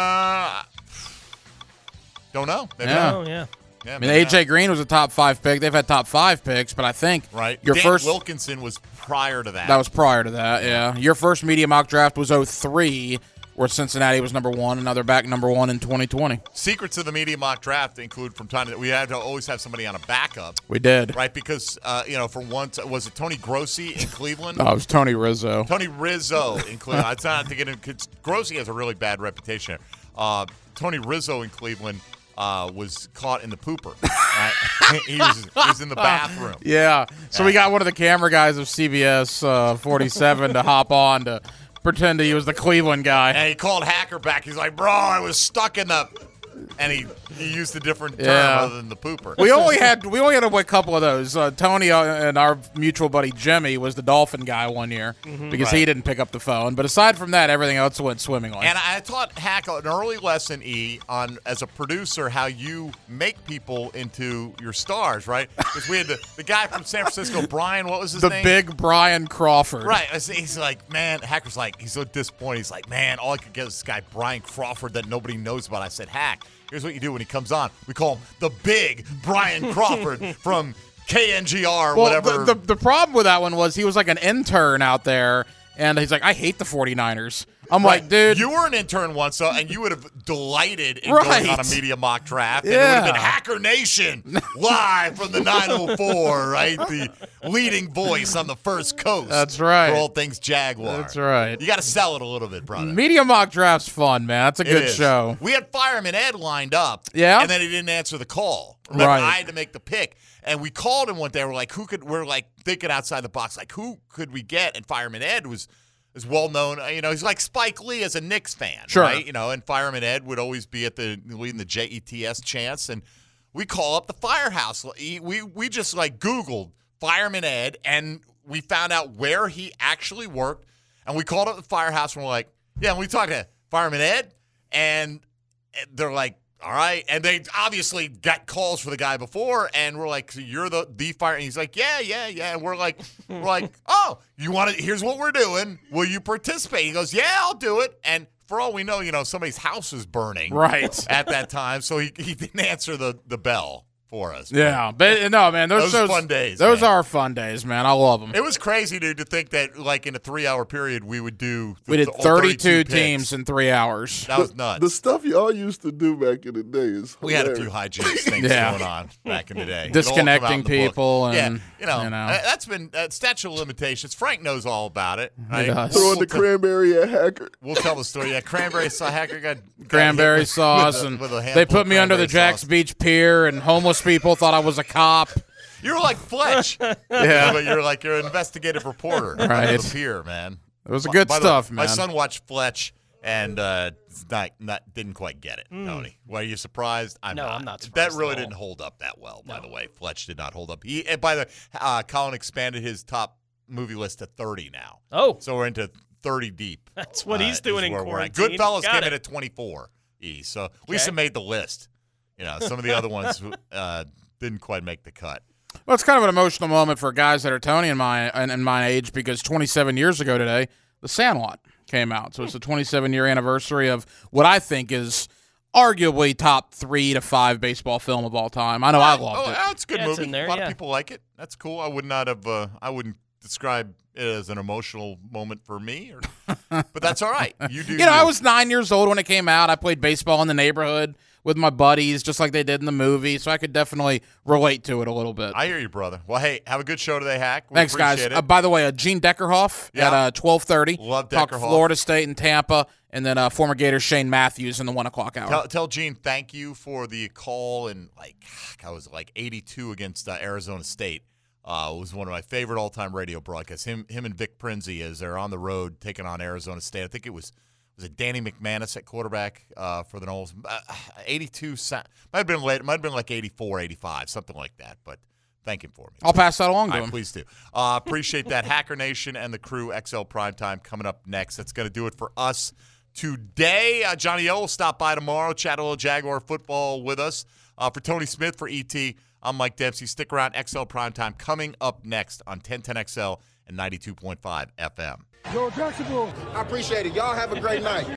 Speaker 4: Uh, don't know. Maybe
Speaker 12: Yeah.
Speaker 4: not.
Speaker 5: Oh, yeah.
Speaker 4: Yeah,
Speaker 12: I mean,
Speaker 4: maybe
Speaker 12: A J
Speaker 4: not.
Speaker 12: Green was a top five pick. They've had top five picks, but I think
Speaker 4: Right.
Speaker 12: your
Speaker 4: Dan
Speaker 12: first
Speaker 4: Wilkinson was prior to that.
Speaker 12: that was prior to that. Yeah, your first media mock draft was oh three, where Cincinnati was number one, and now they're back number one in twenty twenty.
Speaker 4: Secrets of the media mock draft include from time to we had to always have somebody on a backup.
Speaker 12: We did.
Speaker 4: Right, because uh, you know, for once was it Tony Grossi in Cleveland?
Speaker 12: Oh, it was Tony Rizzo.
Speaker 4: Tony Rizzo in Cleveland. It's not to get in because Grossi has a really bad reputation. Uh, Tony Rizzo in Cleveland uh, was caught in the pooper. Right? he, was, he was in the bathroom.
Speaker 12: Yeah. So we got one of the camera guys of C B S uh, forty-seven to hop on to pretend he was the Cleveland guy.
Speaker 4: And he called Hacker back. He's like, bro, I was stuck in the... And he, he used a different term
Speaker 12: Yeah.
Speaker 4: other than the pooper.
Speaker 12: We only had we only had a couple of those. Uh, Tony uh, and our mutual buddy Jimmy was the Dolphin guy one year because he
Speaker 4: Right.
Speaker 12: didn't pick up the phone. But aside from that, everything else went swimmingly.
Speaker 4: And I taught Hack an early lesson, E, on as a producer how you make people into your stars, right? Because we had the, the guy from San Francisco, Brian, what was his
Speaker 12: the
Speaker 4: name?
Speaker 12: big Brian Crawford.
Speaker 4: Right. He's like, man, Hacker's like, he's so disappointed. He's like, man, all I could get is this guy, Brian Crawford, that nobody knows about. I said, Hack, here's what you do when he comes on. We call him the big Brian Crawford from K N G R,
Speaker 12: Well,
Speaker 4: whatever.
Speaker 12: The, the, the problem with that one was he was like an intern out there, and he's like, I hate the forty-niners. I'm
Speaker 4: Right.
Speaker 12: like, dude.
Speaker 4: You were an intern once, so, and you would have delighted in
Speaker 12: Right.
Speaker 4: going on a media mock draft. And
Speaker 12: Yeah.
Speaker 4: it would have been Hacker Nation live from the nine oh four, right? The leading voice on the first coast.
Speaker 12: That's right.
Speaker 4: For all things Jaguar.
Speaker 12: That's right.
Speaker 4: You got to sell it a little bit, brother.
Speaker 12: Media mock draft's fun, man. That's a
Speaker 4: It
Speaker 12: good
Speaker 4: is.
Speaker 12: show.
Speaker 4: We had Fireman Ed lined up.
Speaker 12: Yeah?
Speaker 4: And then he didn't answer the call. Remember,
Speaker 12: Right.
Speaker 4: I had to make the pick. And we called him one day. We're like, who could, we're like thinking outside the box, like, who could we get? And Fireman Ed was is well known. You know, he's like Spike Lee as a Knicks fan,
Speaker 12: Sure.
Speaker 4: right? You know, and Fireman Ed would always be at the leading the J E T S chants. And we call up the firehouse. We we just like Googled Fireman Ed, and we found out where he actually worked. And we called up the firehouse, and we're like, yeah, and we talked to Fireman Ed, and they're like, All right. And they obviously got calls for the guy before, and we're like, so you're the, the fire. And he's like, yeah, yeah, yeah. And we're like, we're like, oh, you want to, here's what we're doing. Will you participate? He goes, yeah, I'll do it. And for all we know, you know, somebody's house is burning
Speaker 12: right
Speaker 4: at that time. So he, he didn't answer the, the bell for us.
Speaker 12: Yeah, but no, man, those,
Speaker 4: those
Speaker 12: those
Speaker 4: fun days.
Speaker 12: Those
Speaker 4: man.
Speaker 12: are fun days, man. I love them.
Speaker 4: It was crazy, dude, to think that like in a three-hour period we would do.
Speaker 12: We did
Speaker 4: the,
Speaker 12: thirty-two
Speaker 4: picks.
Speaker 12: teams in three hours.
Speaker 4: That was nuts.
Speaker 13: The stuff y'all used to do back in the day is hilarious.
Speaker 4: We had a few hijinks things
Speaker 12: yeah.
Speaker 4: going on back in the day.
Speaker 12: Disconnecting people. And,
Speaker 4: yeah, you know,
Speaker 12: you know.
Speaker 4: Uh, that's been uh, statute of limitations. Frank knows all about it. Right?
Speaker 12: He does.
Speaker 13: Throwing the cranberry at Hacker.
Speaker 4: We'll tell the story. Yeah, cranberry sauce. Hacker got, got
Speaker 12: cranberry sauce,
Speaker 4: with a,
Speaker 12: and
Speaker 4: with a
Speaker 12: they put me under the
Speaker 4: sauce.
Speaker 12: Jack's Beach Pier, and homeless people thought I was a cop.
Speaker 4: You were like Fletch.
Speaker 12: Yeah.
Speaker 4: But you're like you're an investigative reporter.
Speaker 12: Right.
Speaker 4: Under the pier, man.
Speaker 12: It was good
Speaker 4: By the
Speaker 12: stuff,
Speaker 4: way,
Speaker 12: man.
Speaker 4: My son watched Fletch and uh, not, not didn't quite get it.
Speaker 5: Mm.
Speaker 4: Tony, were you surprised? I'm
Speaker 5: No,
Speaker 4: not.
Speaker 5: I'm not surprised
Speaker 4: That really
Speaker 5: at all.
Speaker 4: didn't hold up that well. By
Speaker 5: No.
Speaker 4: the way, Fletch did not hold up. He and by the uh, Colin expanded his top movie list to thirty now.
Speaker 5: Oh,
Speaker 4: So we're into thirty deep.
Speaker 5: that's what
Speaker 4: uh,
Speaker 5: he's doing
Speaker 4: is
Speaker 5: in
Speaker 4: where we're at.
Speaker 5: quarantine.
Speaker 4: Goodfellas
Speaker 5: Got
Speaker 4: came
Speaker 5: it.
Speaker 4: in at twenty-four. E. So
Speaker 5: Okay.
Speaker 4: Lisa made the list. You know, some of the other ones uh, didn't quite make the cut.
Speaker 12: Well, it's kind of an emotional moment for guys that are Tony and my and, and my age because twenty-seven years ago today, The Sandlot came out. So it's the twenty-seven year anniversary of what I think is arguably top three to five baseball film of all time. I know I loved
Speaker 4: oh,
Speaker 12: it.
Speaker 4: That's a good
Speaker 5: Yeah, it's
Speaker 4: movie.
Speaker 5: in there,
Speaker 4: a lot
Speaker 5: yeah.
Speaker 4: of people like it. That's cool. I would not have. Uh, I wouldn't describe it as an emotional moment for me, or, but that's all right. You do.
Speaker 12: You know, I was nine years old when it came out. I played baseball in the neighborhood with my buddies, just like they did in the movie, so I could definitely relate to it a little bit.
Speaker 4: I hear you, brother. Well, hey, have a good show today, Hack. We
Speaker 12: Thanks, guys.
Speaker 4: appreciate
Speaker 12: Uh,
Speaker 4: it.
Speaker 12: by the way, uh, Gene Deckerhoff
Speaker 4: Yeah.
Speaker 12: at uh, twelve thirty.
Speaker 4: Love
Speaker 12: Talk
Speaker 4: Deckerhoff.
Speaker 12: Florida State and Tampa, and then uh, former Gator Shane Matthews in the one o'clock hour.
Speaker 4: Tell, tell Gene thank you for the call, and like I was like eighty-two against uh, Arizona State. Uh, it was one of my favorite all-time radio broadcasts. Him, him, and Vic Prinzi as they're on the road taking on Arizona State. I think it was was it Danny McManus at quarterback uh, for the Knowles. Uh, eighty-two might have been late. Might have been like eighty-four, eighty-five, something like that. But thank him for me.
Speaker 12: I'll pass that along to
Speaker 4: All right,
Speaker 12: him.
Speaker 4: please do. Uh, appreciate that. Hacker Nation and the crew, X L Primetime coming up next. That's going to do it for us today. Uh, Johnny O will stop by tomorrow, chat a little Jaguar football with us. Uh, for Tony Smith, for E T, I'm Mike Dempsey. Stick around. X L Primetime coming up next on ten ten X L and ninety-two point five F M.
Speaker 14: Yo, Jacksonville. I appreciate it. Y'all have a great night.